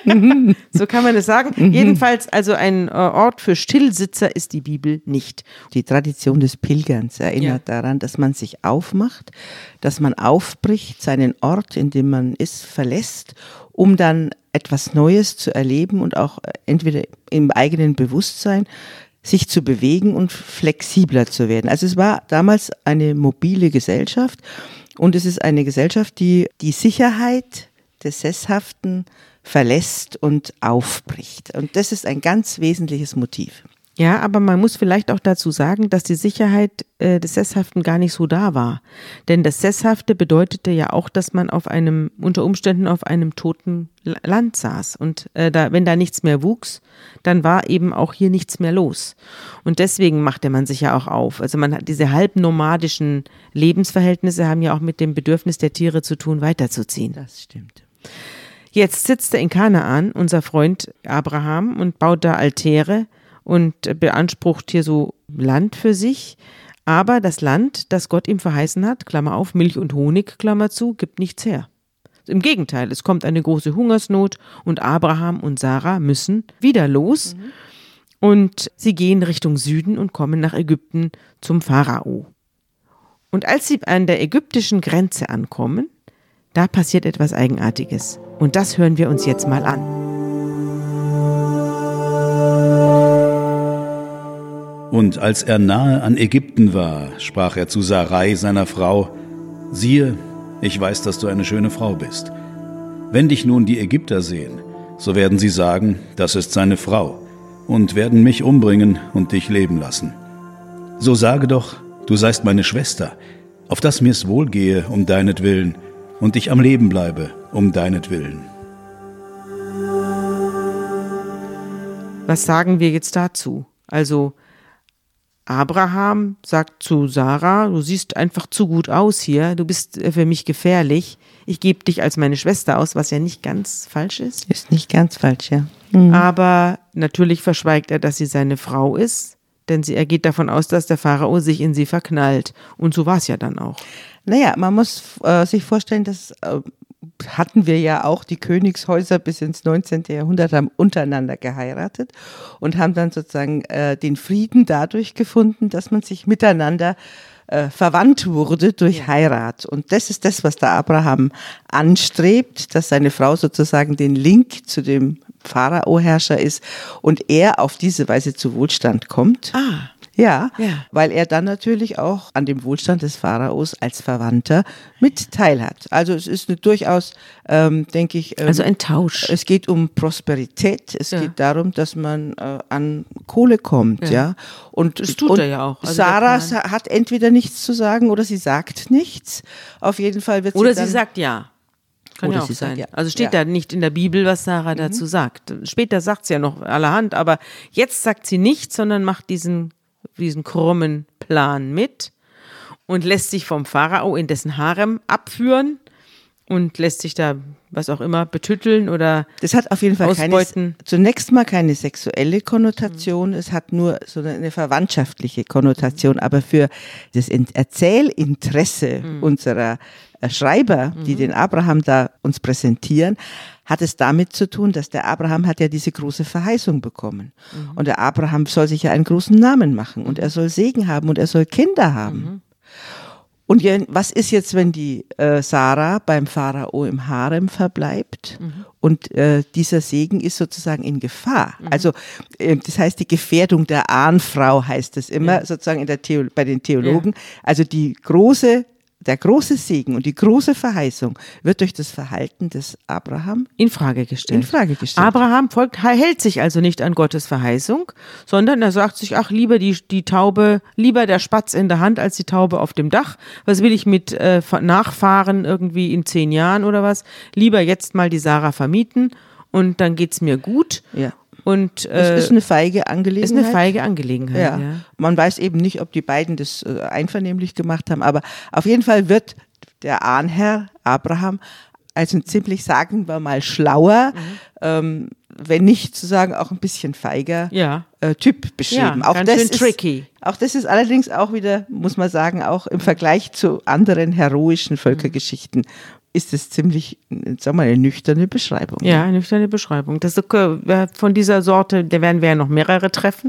So kann man es sagen. Jedenfalls also ein Ort für Stillsitzer ist die Bibel nicht. Die Tradition des Pilgerns erinnert ja. daran, dass man sich aufmacht, dass man aufbricht, seinen Ort, in dem man ist, verlässt, um dann etwas Neues zu erleben und auch entweder im eigenen Bewusstsein sich zu bewegen und flexibler zu werden. Also es war damals eine mobile Gesellschaft und es ist eine Gesellschaft, die die Sicherheit des Sesshaften verlässt und aufbricht. Und das ist ein ganz wesentliches Motiv. Ja, aber man muss vielleicht auch dazu sagen, dass die Sicherheit äh, des Sesshaften gar nicht so da war. Denn das Sesshafte bedeutete ja auch, dass man auf einem, unter Umständen auf einem toten Land saß. Und äh, da, wenn da nichts mehr wuchs, dann war eben auch hier nichts mehr los. Und deswegen machte man sich ja auch auf. Also man hat diese halbnomadischen Lebensverhältnisse haben ja auch mit dem Bedürfnis der Tiere zu tun, weiterzuziehen. Das stimmt. Jetzt sitzt er in Kanaan, unser Freund Abraham, und baut da Altäre und beansprucht hier so Land für sich. Aber das Land, das Gott ihm verheißen hat, Klammer auf, Milch und Honig, Klammer zu, gibt nichts her. Im Gegenteil, es kommt eine große Hungersnot und Abraham und Sarah müssen wieder los. Mhm. Und sie gehen Richtung Süden und kommen nach Ägypten zum Pharao. Und als sie an der ägyptischen Grenze ankommen, da passiert etwas Eigenartiges. Und das hören wir uns jetzt mal an. Und als er nahe an Ägypten war, sprach er zu Sarai, seiner Frau: Siehe, ich weiß, dass du eine schöne Frau bist. Wenn dich nun die Ägypter sehen, so werden sie sagen, das ist seine Frau, und werden mich umbringen und dich leben lassen. So sage doch, du seist meine Schwester, auf dass mir's wohlgehe um deinetwillen und ich am Leben bleibe um deinetwillen. Was sagen wir jetzt dazu? Also Abraham sagt zu Sarah, du siehst einfach zu gut aus hier, du bist für mich gefährlich, ich gebe dich als meine Schwester aus, was ja nicht ganz falsch ist. Ist nicht ganz falsch, ja. Mhm. Aber natürlich verschweigt er, dass sie seine Frau ist, denn sie, er geht davon aus, dass der Pharao sich in sie verknallt. Und so war es ja dann auch. Naja, man muss äh, sich vorstellen, dass äh, hatten wir ja auch, die Königshäuser bis ins neunzehnten Jahrhundert haben untereinander geheiratet und haben dann sozusagen äh, den Frieden dadurch gefunden, dass man sich miteinander äh, verwandt wurde durch ja. Heirat. Und das ist das, was der Abraham anstrebt, dass seine Frau sozusagen den Link zu dem Pharao-Herrscher ist und er auf diese Weise zu Wohlstand kommt. Ah. Ja, ja, weil er dann natürlich auch an dem Wohlstand des Pharaos als Verwandter mit teilhat. Also es ist eine durchaus, ähm, denke ich... Ähm, also ein Tausch. Es geht um Prosperität, es ja. geht darum, dass man äh, an Kohle kommt, ja. ja. Und, das tut und er ja auch. Also Sarah hat entweder nichts zu sagen oder sie sagt nichts. Auf jeden Fall wird sie Oder dann, sie sagt ja. Kann Oder ja auch sie sein. sagt, ja. Also steht ja. da nicht in der Bibel, was Sarah mhm. dazu sagt. Später sagt sie ja noch allerhand, aber jetzt sagt sie nichts, sondern macht diesen, diesen krummen Plan mit und lässt sich vom Pharao in dessen Harem abführen und lässt sich da, was auch immer, betütteln oder Das hat auf jeden Fall keine, zunächst mal keine sexuelle Konnotation, mhm. es hat nur so eine verwandtschaftliche Konnotation, aber für das Erzählinteresse mhm. unserer Schreiber, die mhm. den Abraham da uns präsentieren, hat es damit zu tun, dass der Abraham hat ja diese große Verheißung bekommen. Mhm. Und der Abraham soll sich ja einen großen Namen machen und er soll Segen haben und er soll Kinder haben. Mhm. Und ja, was ist jetzt, wenn die äh, Sarah beim Pharao im Harem verbleibt mhm. und äh, dieser Segen ist sozusagen in Gefahr? Mhm. Also äh, das heißt, die Gefährdung der Ahnfrau heißt es immer ja. sozusagen in der Theo- bei den Theologen. Ja. Also die große Der große Segen und die große Verheißung wird durch das Verhalten des Abraham in Frage gestellt. In Frage gestellt. Abraham folgt, hält sich also nicht an Gottes Verheißung, sondern er sagt sich, ach, lieber die, die Taube, lieber der Spatz in der Hand als die Taube auf dem Dach. Was will ich mit äh, Nachfahren irgendwie in zehn Jahren oder was? Lieber jetzt mal die Sarah vermieten und dann geht's mir gut. Ja. Und, äh, es ist eine feige Angelegenheit. Ist eine feige Angelegenheit, ja. ja. Man weiß eben nicht, ob die beiden das äh, einvernehmlich gemacht haben, aber auf jeden Fall wird der Ahnherr Abraham als ein ziemlich, sagen wir mal, schlauer, mhm. ähm, wenn nicht zu sagen auch ein bisschen feiger ja. äh, Typ beschrieben. Ja, auch ganz das schön ist, tricky. Auch das ist allerdings auch wieder, muss man sagen, auch im Vergleich zu anderen heroischen Völkergeschichten mhm. ist es ziemlich, sagen wir mal, eine nüchterne Beschreibung. Ja, eine nüchterne Beschreibung. Das, von dieser Sorte, da werden wir ja noch mehrere treffen.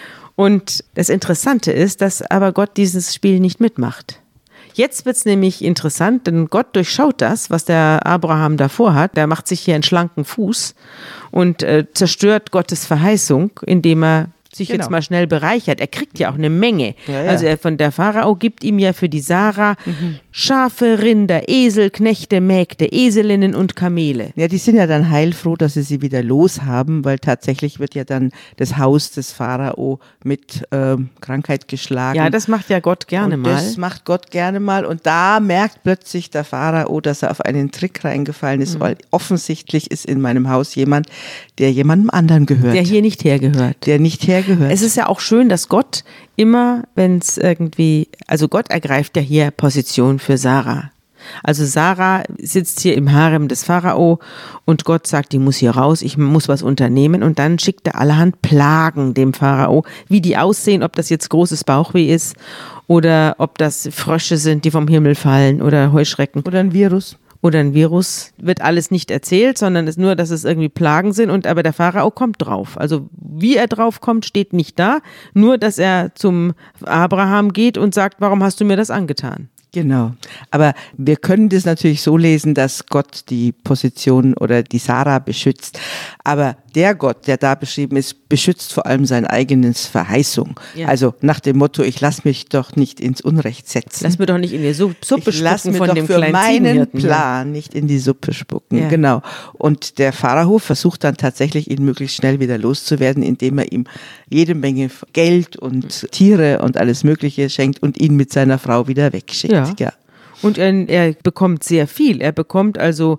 Und das Interessante ist, dass aber Gott dieses Spiel nicht mitmacht. Jetzt wird es nämlich interessant, denn Gott durchschaut das, was der Abraham davor hat. Der macht sich hier einen schlanken Fuß und äh, zerstört Gottes Verheißung, indem er sich genau. jetzt mal schnell bereichert. Er kriegt ja auch eine Menge. Ja, ja. Also er, von der Pharao gibt ihm ja für die Sarah mhm. Schafe, Rinder, Esel, Knechte, Mägde, Eselinnen und Kamele. Ja, die sind ja dann heilfroh, dass sie sie wieder loshaben, weil tatsächlich wird ja dann das Haus des Pharao mit ähm, Krankheit geschlagen. Ja, das macht ja Gott gerne und mal. Das macht Gott gerne mal und da merkt plötzlich der Pharao, dass er auf einen Trick reingefallen ist, mhm. weil offensichtlich ist in meinem Haus jemand, der jemandem anderen gehört. Der hier nicht hergehört. Der nicht hergehört. Es ist ja auch schön, dass Gott immer, wenn es irgendwie, also Gott ergreift ja hier Position für Sarah. Also Sarah sitzt hier im Harem des Pharao und Gott sagt, die muss hier raus, ich muss was unternehmen und dann schickt er allerhand Plagen dem Pharao, wie die aussehen, ob das jetzt großes Bauchweh ist oder ob das Frösche sind, die vom Himmel fallen oder Heuschrecken. Oder ein Virus. Oder ein Virus, wird alles nicht erzählt, sondern es nur, dass es irgendwie Plagen sind und aber der Pharao kommt drauf. Also wie er drauf kommt, steht nicht da, nur dass er zum Abraham geht und sagt, warum hast du mir das angetan? Genau. Aber wir können das natürlich so lesen, dass Gott die Position oder die Sarah beschützt. Aber der Gott, der da beschrieben ist, beschützt vor allem sein eigenes Verheißung. Ja. Also nach dem Motto, ich lass mich doch nicht ins Unrecht setzen. Lass mir doch nicht in die Suppe spucken ich lass mir von doch dem für meinen Plan ja. nicht in die Suppe spucken. Ja. Genau. Und der Pharao versucht dann tatsächlich, ihn möglichst schnell wieder loszuwerden, indem er ihm jede Menge Geld und Tiere und alles Mögliche schenkt und ihn mit seiner Frau wieder wegschickt. Ja. Ja. Und er, er bekommt sehr viel. Er bekommt also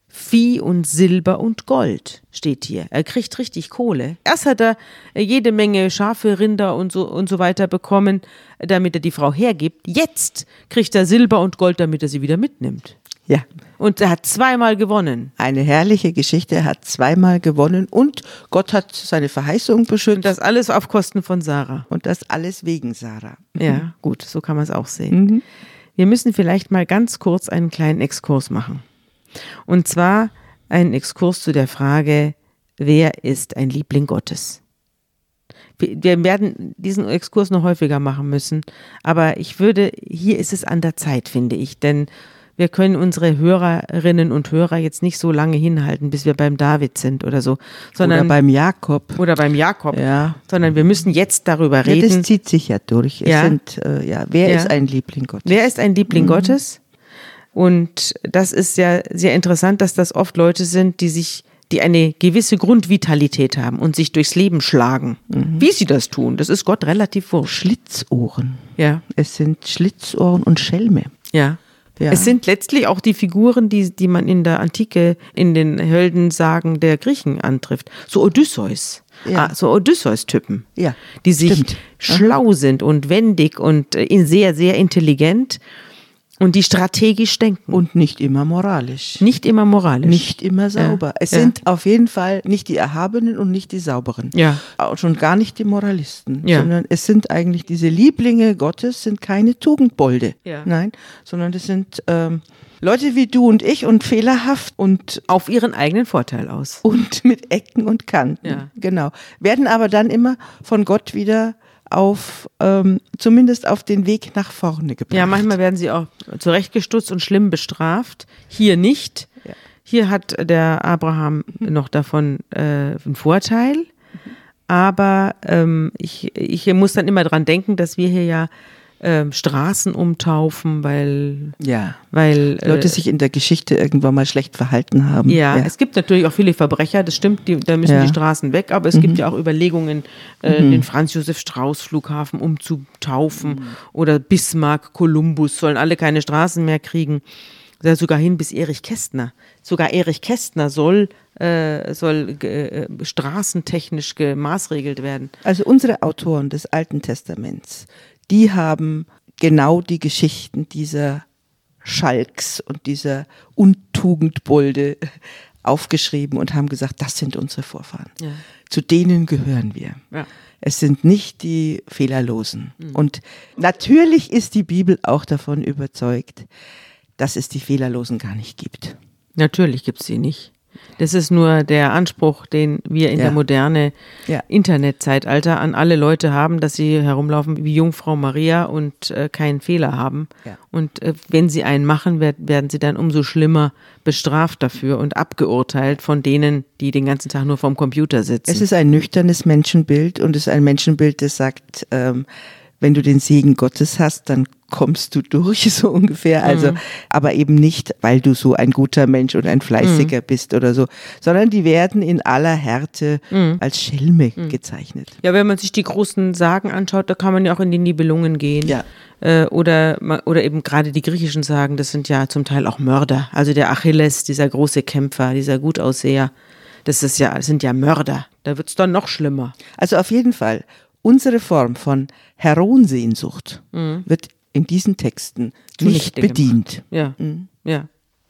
Vieh und Silber und Gold, steht hier. Er kriegt richtig Kohle. Erst hat er jede Menge Schafe, Rinder und so, und so weiter bekommen, damit er die Frau hergibt. Jetzt kriegt er Silber und Gold, damit er sie wieder mitnimmt. Ja. Und er hat zweimal gewonnen. Eine herrliche Geschichte. Er hat zweimal gewonnen und Gott hat seine Verheißung beschützt. Und das alles auf Kosten von Sarah. Und das alles wegen Sarah. Ja, gut, so kann man es auch sehen. Mhm. Wir müssen vielleicht mal ganz kurz einen kleinen Exkurs machen. Und zwar einen Exkurs zu der Frage, wer ist ein Liebling Gottes? Wir werden diesen Exkurs noch häufiger machen müssen, aber ich würde, hier ist es an der Zeit, finde ich, denn wir können unsere Hörerinnen und Hörer jetzt nicht so lange hinhalten, bis wir beim David sind oder so, sondern oder beim Jakob. Oder beim Jakob, ja. Sondern wir müssen jetzt darüber reden. Ja, das zieht sich ja durch. Es ja. Sind, äh, ja, wer ja. ist ein Liebling Gottes? Wer ist ein Liebling mhm. Gottes? Und das ist ja sehr interessant, dass das oft Leute sind, die sich, die eine gewisse Grundvitalität haben und sich durchs Leben schlagen. Mhm. Wie sie das tun, das ist Gott relativ wurscht. Schlitzohren. Ja. Es sind Schlitzohren und Schelme. Ja. Ja. Es sind letztlich auch die Figuren, die, die man in der Antike, in den Heldensagen der Griechen antrifft. So Odysseus. Ja. Ah, so Odysseus-Typen. Ja. Die sich Stimmt. schlau sind und wendig und äh, sehr, sehr intelligent. Und die strategisch denken. Und nicht immer moralisch. Nicht immer moralisch. Nicht immer sauber. Ja. Es ja. sind auf jeden Fall nicht die Erhabenen und nicht die Sauberen. Ja. Auch schon gar nicht die Moralisten. Ja. Sondern es sind eigentlich diese Lieblinge Gottes, sind keine Tugendbolde. Ja. Nein, sondern das sind ähm, Leute wie du und ich und fehlerhaft und auf ihren eigenen Vorteil aus. Und mit Ecken und Kanten. Ja. Genau. Werden aber dann immer von Gott wieder auf, ähm, zumindest auf den Weg nach vorne gebracht. Ja, manchmal werden sie auch zurechtgestutzt und schlimm bestraft. Hier nicht. Ja. Hier hat der Abraham mhm. noch davon äh, einen Vorteil. Mhm. Aber ähm, ich, ich muss dann immer dran denken, dass wir hier ja Ähm, Straßen umtaufen, weil, ja. weil äh, Leute sich in der Geschichte irgendwann mal schlecht verhalten haben. Ja, ja. Es gibt natürlich auch viele Verbrecher, das stimmt, die, da müssen ja. die Straßen weg, aber es mhm. gibt ja auch Überlegungen, äh, mhm. den Franz-Josef-Strauß-Flughafen umzutaufen mhm. oder Bismarck, Kolumbus, sollen alle keine Straßen mehr kriegen. Ja, sogar hin bis Erich Kästner. Sogar Erich Kästner soll, äh, soll äh, straßentechnisch gemaßregelt werden. Also unsere Autoren des Alten Testaments, die haben genau die Geschichten dieser Schalks und dieser Untugendbolde aufgeschrieben und haben gesagt, das sind unsere Vorfahren. Ja. Zu denen gehören wir. Ja. Es sind nicht die Fehlerlosen. Mhm. Und natürlich ist die Bibel auch davon überzeugt, dass es die Fehlerlosen gar nicht gibt. Natürlich gibt es sie nicht. Das ist nur der Anspruch, den wir in ja. der moderne ja. Internetzeitalter an alle Leute haben, dass sie herumlaufen wie Jungfrau Maria und äh, keinen Fehler haben. Ja. Und äh, wenn sie einen machen, werd, werden sie dann umso schlimmer bestraft dafür und abgeurteilt von denen, die den ganzen Tag nur vorm Computer sitzen. Es ist ein nüchternes Menschenbild und es ist ein Menschenbild, das sagt, ähm, wenn du den Segen Gottes hast, dann kommst du durch, so ungefähr. Also, mhm. aber eben nicht, weil du so ein guter Mensch und ein Fleißiger mhm. bist oder so, sondern die werden in aller Härte mhm. als Schelme mhm. gezeichnet. Ja, wenn man sich die großen Sagen anschaut, da kann man ja auch in die Nibelungen gehen. Ja. Äh, oder, oder eben gerade die griechischen Sagen, das sind ja zum Teil auch Mörder. Also der Achilles, dieser große Kämpfer, dieser Gutausseher, das ist ja, das sind ja Mörder. Da wird's dann noch schlimmer. Also auf jeden Fall, unsere Form von Heroensehnsucht mhm. wird in diesen Texten nicht bedient. Ja, mhm. ja.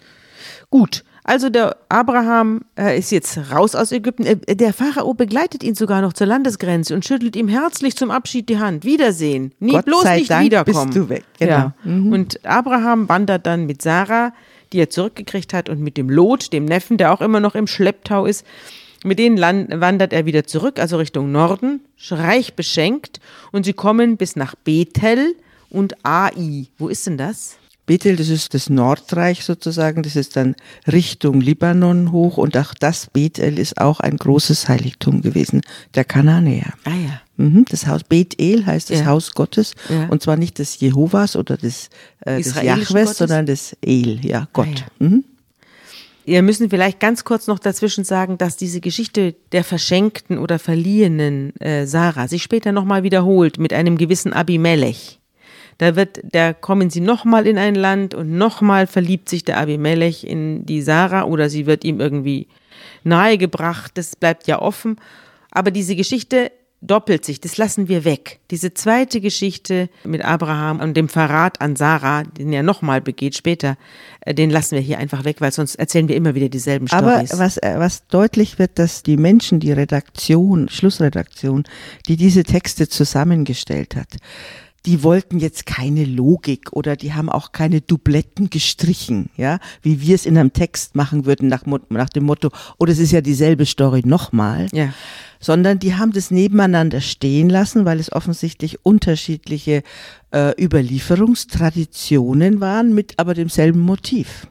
Gut, also der Abraham äh, ist jetzt raus aus Ägypten. Äh, der Pharao begleitet ihn sogar noch zur Landesgrenze und schüttelt ihm herzlich zum Abschied die Hand. Wiedersehen, nie Gott bloß sei nicht Dank wiederkommen. Bist du weg. Genau. Ja. Mhm. Und Abraham wandert dann mit Sarah, die er zurückgekriegt hat, und mit dem Lot, dem Neffen, der auch immer noch im Schlepptau ist. Mit denen land- wandert er wieder zurück, also Richtung Norden, reich beschenkt. Und sie kommen bis nach Bethel und Ai. Wo ist denn das? Bethel, das ist das Nordreich sozusagen, das ist dann Richtung Libanon hoch und auch das Bethel ist auch ein großes Heiligtum gewesen, der Kananäer. Ah ja. Mhm, das Haus Bethel heißt das ja. Haus Gottes ja. und zwar nicht des Jehovas oder des, äh, des Jahwes, sondern des El, ja, Gott. Ah, ja. Mhm. Wir müssen vielleicht ganz kurz noch dazwischen sagen, dass diese Geschichte der verschenkten oder verliehenen äh, Sarah sich später nochmal wiederholt mit einem gewissen Abimelech. Da wird, da kommen sie nochmal in ein Land und nochmal verliebt sich der Abimelech in die Sarah oder sie wird ihm irgendwie nahegebracht. Das bleibt ja offen. Aber diese Geschichte doppelt sich, das lassen wir weg. Diese zweite Geschichte mit Abraham und dem Verrat an Sarah, den er nochmal begeht später, den lassen wir hier einfach weg, weil sonst erzählen wir immer wieder dieselben Storys. Aber was, was deutlich wird, dass die Menschen, die Redaktion, Schlussredaktion, die diese Texte zusammengestellt hat, die wollten jetzt keine Logik oder die haben auch keine Dubletten gestrichen, ja, wie wir es in einem Text machen würden nach, nach dem Motto, oh, das ist ja dieselbe Story nochmal. Ja. Sondern die haben das nebeneinander stehen lassen, weil es offensichtlich unterschiedliche äh, Überlieferungstraditionen waren, mit aber demselben Motiv.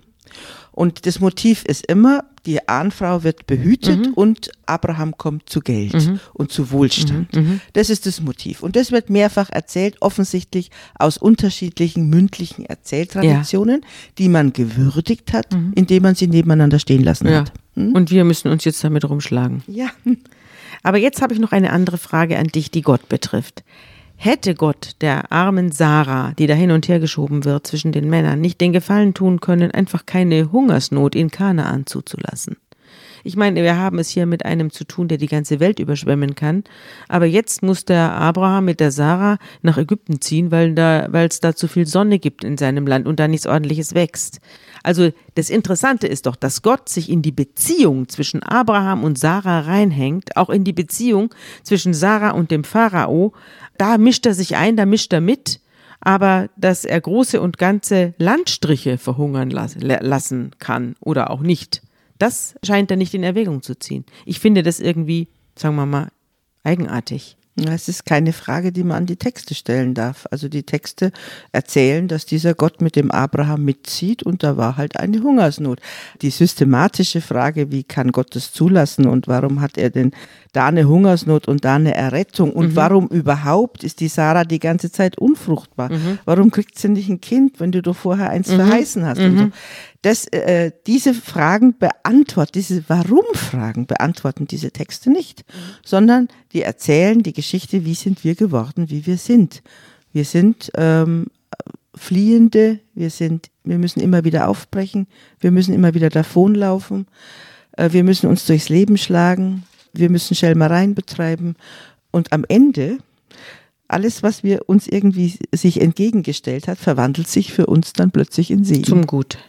Und das Motiv ist immer, die Ahnfrau wird behütet mhm. und Abraham kommt zu Geld mhm. und zu Wohlstand. Mhm. Das ist das Motiv. Und das wird mehrfach erzählt, offensichtlich aus unterschiedlichen mündlichen Erzähltraditionen, ja. die man gewürdigt hat, mhm. indem man sie nebeneinander stehen lassen ja. hat. Hm? Und wir müssen uns jetzt damit rumschlagen. Ja. Aber jetzt habe ich noch eine andere Frage an dich, die Gott betrifft. Hätte Gott der armen Sarah, die da hin und her geschoben wird zwischen den Männern, nicht den Gefallen tun können, einfach keine Hungersnot in Kanaan zuzulassen? Ich meine, wir haben es hier mit einem zu tun, der die ganze Welt überschwemmen kann. Aber jetzt muss der Abraham mit der Sarah nach Ägypten ziehen, weil da, weil es da zu viel Sonne gibt in seinem Land und da nichts Ordentliches wächst. Also das Interessante ist doch, dass Gott sich in die Beziehung zwischen Abraham und Sarah reinhängt, auch in die Beziehung zwischen Sarah und dem Pharao. Da mischt er sich ein, da mischt er mit. Aber dass er große und ganze Landstriche verhungern lassen kann oder auch nicht, das scheint er nicht in Erwägung zu ziehen. Ich finde das irgendwie, sagen wir mal, eigenartig. Es ist keine Frage, die man an die Texte stellen darf. Also die Texte erzählen, dass dieser Gott mit dem Abraham mitzieht und da war halt eine Hungersnot. Die systematische Frage, wie kann Gott das zulassen und warum hat er denn da eine Hungersnot und da eine Errettung und mhm. warum überhaupt ist die Sarah die ganze Zeit unfruchtbar? Mhm. Warum kriegt sie nicht ein Kind, wenn du doch vorher eins mhm. verheißen hast? Mhm. Und so. Das, äh, diese Fragen beantworten, diese Warum-Fragen beantworten diese Texte nicht, mhm. sondern die erzählen die Geschichte, wie sind wir geworden, wie wir sind. Wir sind ähm, Fliehende, wir sind, wir müssen immer wieder aufbrechen, wir müssen immer wieder davonlaufen, äh, wir müssen uns durchs Leben schlagen, wir müssen Schelmereien betreiben und am Ende alles, was wir uns irgendwie sich entgegengestellt hat, verwandelt sich für uns dann plötzlich in Segen. Zum Gut.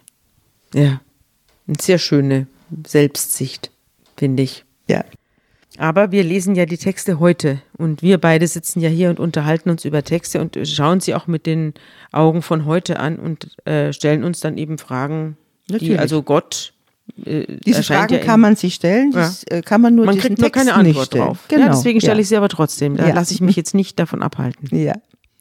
Ja, eine sehr schöne Selbstsicht, finde ich. Ja. Aber wir lesen ja die Texte heute und wir beide sitzen ja hier und unterhalten uns über Texte und schauen sie auch mit den Augen von heute an und äh, stellen uns dann eben Fragen, Natürlich. die also Gott äh, Diese Fragen ja kann man sich stellen, das ja. kann man nur man diesen kriegt nur Text keine Antwort nicht stellen. drauf. Genau. Ja, deswegen stelle ja. ich sie aber trotzdem. Da ja. lasse ich mich jetzt nicht davon abhalten. Ja.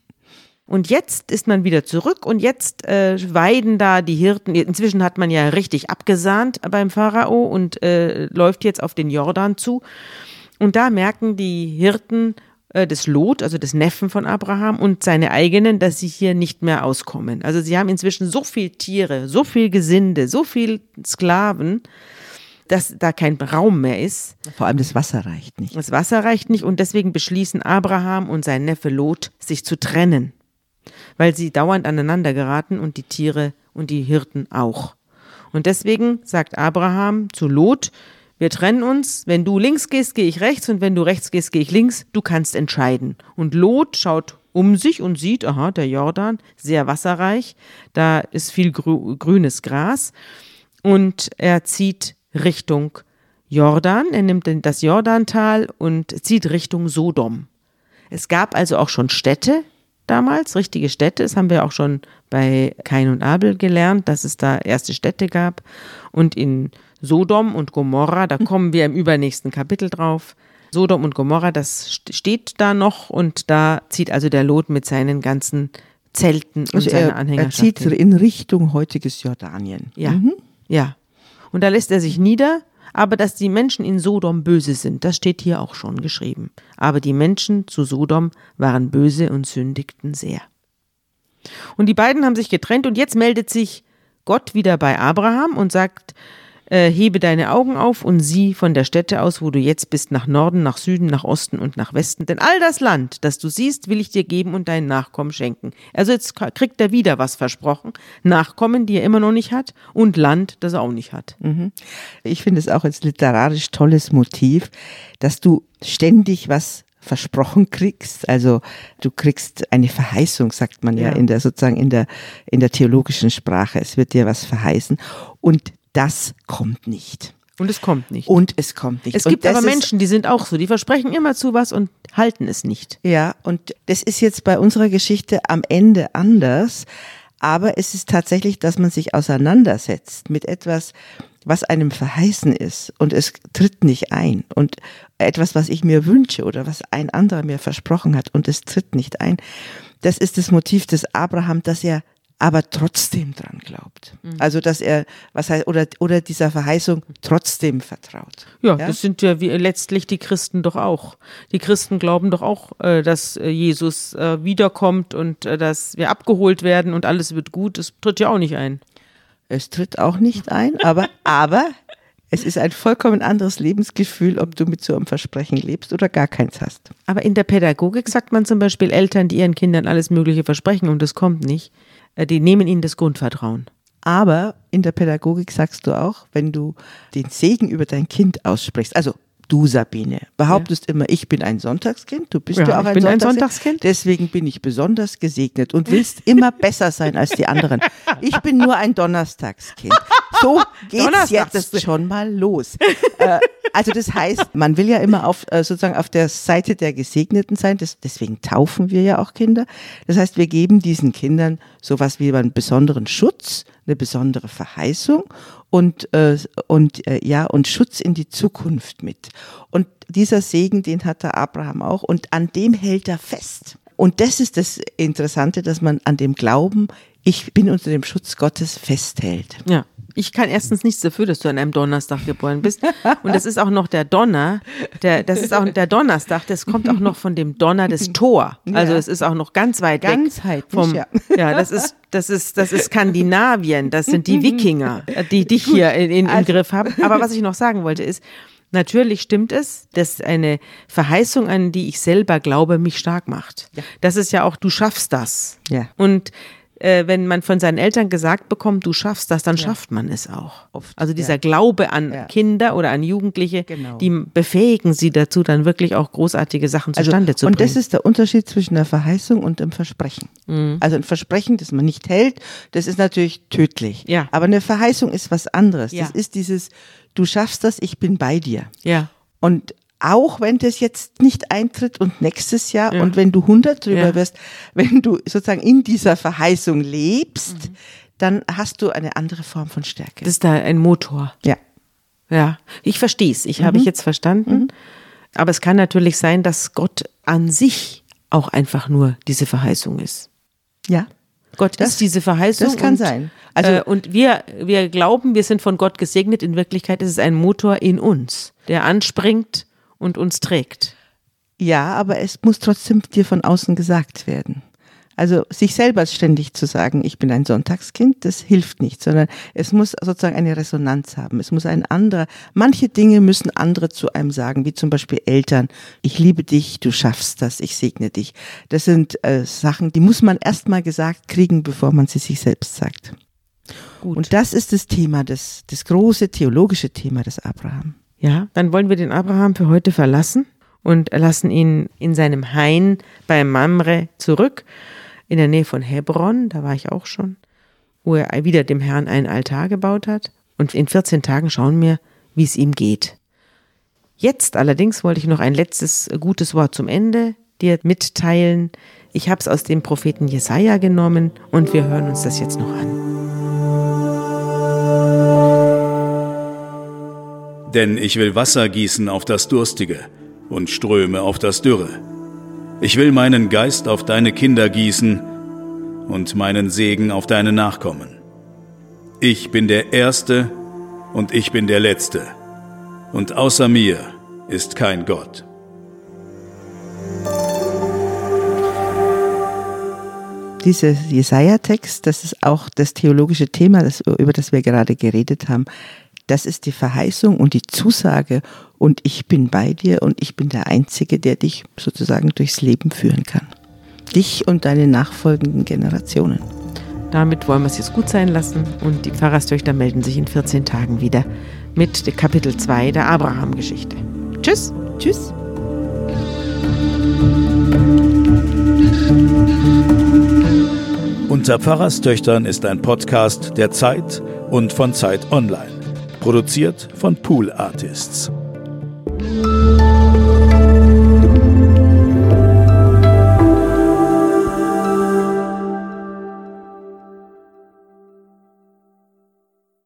Und jetzt ist man wieder zurück und jetzt äh, weiden da die Hirten. Inzwischen hat man ja richtig abgesahnt beim Pharao und äh, läuft jetzt auf den Jordan zu. Und da merken die Hirten äh, des Lot, also des Neffen von Abraham und seine eigenen, dass sie hier nicht mehr auskommen. Also sie haben inzwischen so viel Tiere, so viel Gesinde, so viel Sklaven, dass da kein Raum mehr ist. Vor allem das Wasser reicht nicht. Das Wasser reicht nicht und deswegen beschließen Abraham und sein Neffe Lot, sich zu trennen, weil sie dauernd aneinander geraten und die Tiere und die Hirten auch. Und deswegen sagt Abraham zu Lot, wir trennen uns, wenn du links gehst, gehe ich rechts und wenn du rechts gehst, gehe ich links, du kannst entscheiden. Und Lot schaut um sich und sieht, aha, der Jordan, sehr wasserreich, da ist viel grü- grünes Gras und er zieht Richtung Jordan, er nimmt das Jordantal und zieht Richtung Sodom. Es gab also auch schon Städte damals, richtige Städte, das haben wir auch schon bei Kain und Abel gelernt, dass es da erste Städte gab und in Sodom und Gomorra, da kommen wir im übernächsten Kapitel drauf. Sodom und Gomorra, das steht da noch und da zieht also der Lot mit seinen ganzen Zelten und also seiner er, Anhängerschaft. Er zieht in Richtung heutiges Jordanien. Ja, mhm. ja. Und da lässt er sich nieder, aber dass die Menschen in Sodom böse sind, das steht hier auch schon geschrieben. Aber die Menschen zu Sodom waren böse und sündigten sehr. Und die beiden haben sich getrennt und jetzt meldet sich Gott wieder bei Abraham und sagt, Äh, hebe deine Augen auf und sieh von der Stätte aus, wo du jetzt bist, nach Norden, nach Süden, nach Osten und nach Westen. Denn all das Land, das du siehst, will ich dir geben und deinen Nachkommen schenken. Also jetzt kriegt er wieder was versprochen. Nachkommen, die er immer noch nicht hat, und Land, das er auch nicht hat. Mhm. Ich finde es auch als literarisch tolles Motiv, dass du ständig was versprochen kriegst, also du kriegst eine Verheißung, sagt man ja, ja in der sozusagen in der in der theologischen Sprache. Es wird dir was verheißen und das kommt nicht. Und es kommt nicht. Und es kommt nicht. Es gibt aber Menschen, die sind auch so, die versprechen immer zu was und halten es nicht. Ja, und das ist jetzt bei unserer Geschichte am Ende anders, aber es ist tatsächlich, dass man sich auseinandersetzt mit etwas, was einem verheißen ist und es tritt nicht ein und etwas, was ich mir wünsche oder was ein anderer mir versprochen hat und es tritt nicht ein. Das ist das Motiv des Abraham, dass er aber trotzdem dran glaubt. Mhm. Also, dass er, was heißt, oder, oder dieser Verheißung trotzdem vertraut. Ja, ja? Das sind ja wie, letztlich die Christen doch auch. Die Christen glauben doch auch, äh, dass Jesus äh, wiederkommt und äh, dass wir abgeholt werden und alles wird gut. Das tritt ja auch nicht ein. Es tritt auch nicht ein, aber, aber es ist ein vollkommen anderes Lebensgefühl, ob du mit so einem Versprechen lebst oder gar keins hast. Aber in der Pädagogik sagt man zum Beispiel, Eltern, die ihren Kindern alles Mögliche versprechen und es kommt nicht, die nehmen ihnen das Grundvertrauen. Aber in der Pädagogik sagst du auch, wenn du den Segen über dein Kind aussprichst, also du, Sabine, behauptest ja. immer, ich bin ein Sonntagskind, du bist ja, ja auch ein, bin Sonntagskind, ein Sonntagskind, deswegen bin ich besonders gesegnet und willst immer besser sein als die anderen. Ich bin nur ein Donnerstagskind. So geht's jetzt schon mal los. äh, also das heißt, man will ja immer auf äh, sozusagen auf der Seite der Gesegneten sein, das, deswegen taufen wir ja auch Kinder. Das heißt, wir geben diesen Kindern sowas wie einen besonderen Schutz, eine besondere Verheißung und äh, und äh, ja und Schutz in die Zukunft mit. Und dieser Segen, den hat der Abraham auch und an dem hält er fest. Und das ist das Interessante, dass man an dem Glauben, ich bin unter dem Schutz Gottes, festhält. Ja. Ich kann erstens nichts dafür, dass du an einem Donnerstag geboren bist. Und das ist auch noch der Donner, der, das ist auch der Donnerstag, das kommt auch noch von dem Donner des Tor. Also es ist auch noch ganz weit ganz weg vom, ja. ja, das ist, das ist, das ist Skandinavien, das sind die Wikinger, die dich hier in, in, im Griff haben. Aber was ich noch sagen wollte ist, natürlich stimmt es, dass eine Verheißung, an die ich selber glaube, mich stark macht. Ja. Das ist ja auch, du schaffst das. Ja. Und Äh, wenn man von seinen Eltern gesagt bekommt, du schaffst das, dann ja. schafft man es auch. Oft, also dieser ja. Glaube an ja. Kinder oder an Jugendliche, genau. die befähigen sie dazu, dann wirklich auch großartige Sachen zustande also, zu bringen. Und das ist der Unterschied zwischen der Verheißung und dem Versprechen. Mhm. Also ein Versprechen, das man nicht hält, das ist natürlich tödlich. Ja. Aber eine Verheißung ist was anderes. Ja. Das ist dieses, du schaffst das, ich bin bei dir. Ja. Und auch wenn das jetzt nicht eintritt und nächstes Jahr ja. und wenn du hundert drüber ja. wirst, wenn du sozusagen in dieser Verheißung lebst, mhm. dann hast du eine andere Form von Stärke. Das ist da ein Motor. Ja. Ja, ich verstehe es. Ich mhm. habe ich jetzt verstanden. Mhm. Aber es kann natürlich sein, dass Gott an sich auch einfach nur diese Verheißung ist. Ja. Gott das, ist diese Verheißung. Das kann und, sein. Also, äh, und wir, wir glauben, wir sind von Gott gesegnet. In Wirklichkeit ist es ein Motor in uns, der anspringt und uns trägt. Ja, aber es muss trotzdem dir von außen gesagt werden. Also sich selber ständig zu sagen, ich bin ein Sonntagskind, das hilft nicht, sondern es muss sozusagen eine Resonanz haben. Es muss ein anderer, manche Dinge müssen andere zu einem sagen, wie zum Beispiel Eltern. Ich liebe dich, du schaffst das, ich segne dich. Das sind äh, Sachen, die muss man erstmal gesagt kriegen, bevor man sie sich selbst sagt. Gut. Und das ist das Thema, das, das große theologische Thema des Abraham. Ja, dann wollen wir den Abraham für heute verlassen und lassen ihn in seinem Hain bei Mamre zurück, in der Nähe von Hebron, da war ich auch schon, wo er wieder dem Herrn einen Altar gebaut hat. Und in vierzehn Tagen schauen wir, wie es ihm geht. Jetzt allerdings wollte ich noch ein letztes gutes Wort zum Ende dir mitteilen. Ich habe es aus dem Propheten Jesaja genommen und wir hören uns das jetzt noch an. Denn ich will Wasser gießen auf das Durstige und Ströme auf das Dürre. Ich will meinen Geist auf deine Kinder gießen und meinen Segen auf deine Nachkommen. Ich bin der Erste und ich bin der Letzte, und außer mir ist kein Gott. Dieser Jesaja-Text, das ist auch das theologische Thema, das, über das wir gerade geredet haben. Das ist die Verheißung und die Zusage und ich bin bei dir und ich bin der Einzige, der dich sozusagen durchs Leben führen kann. Dich und deine nachfolgenden Generationen. Damit wollen wir es jetzt gut sein lassen und die Pfarrerstöchter melden sich in vierzehn Tagen wieder mit Kapitel zwei der Abraham-Geschichte. Tschüss. Tschüss. Unter Pfarrerstöchtern ist ein Podcast der Zeit und von Zeit Online. Produziert von Pool Artists.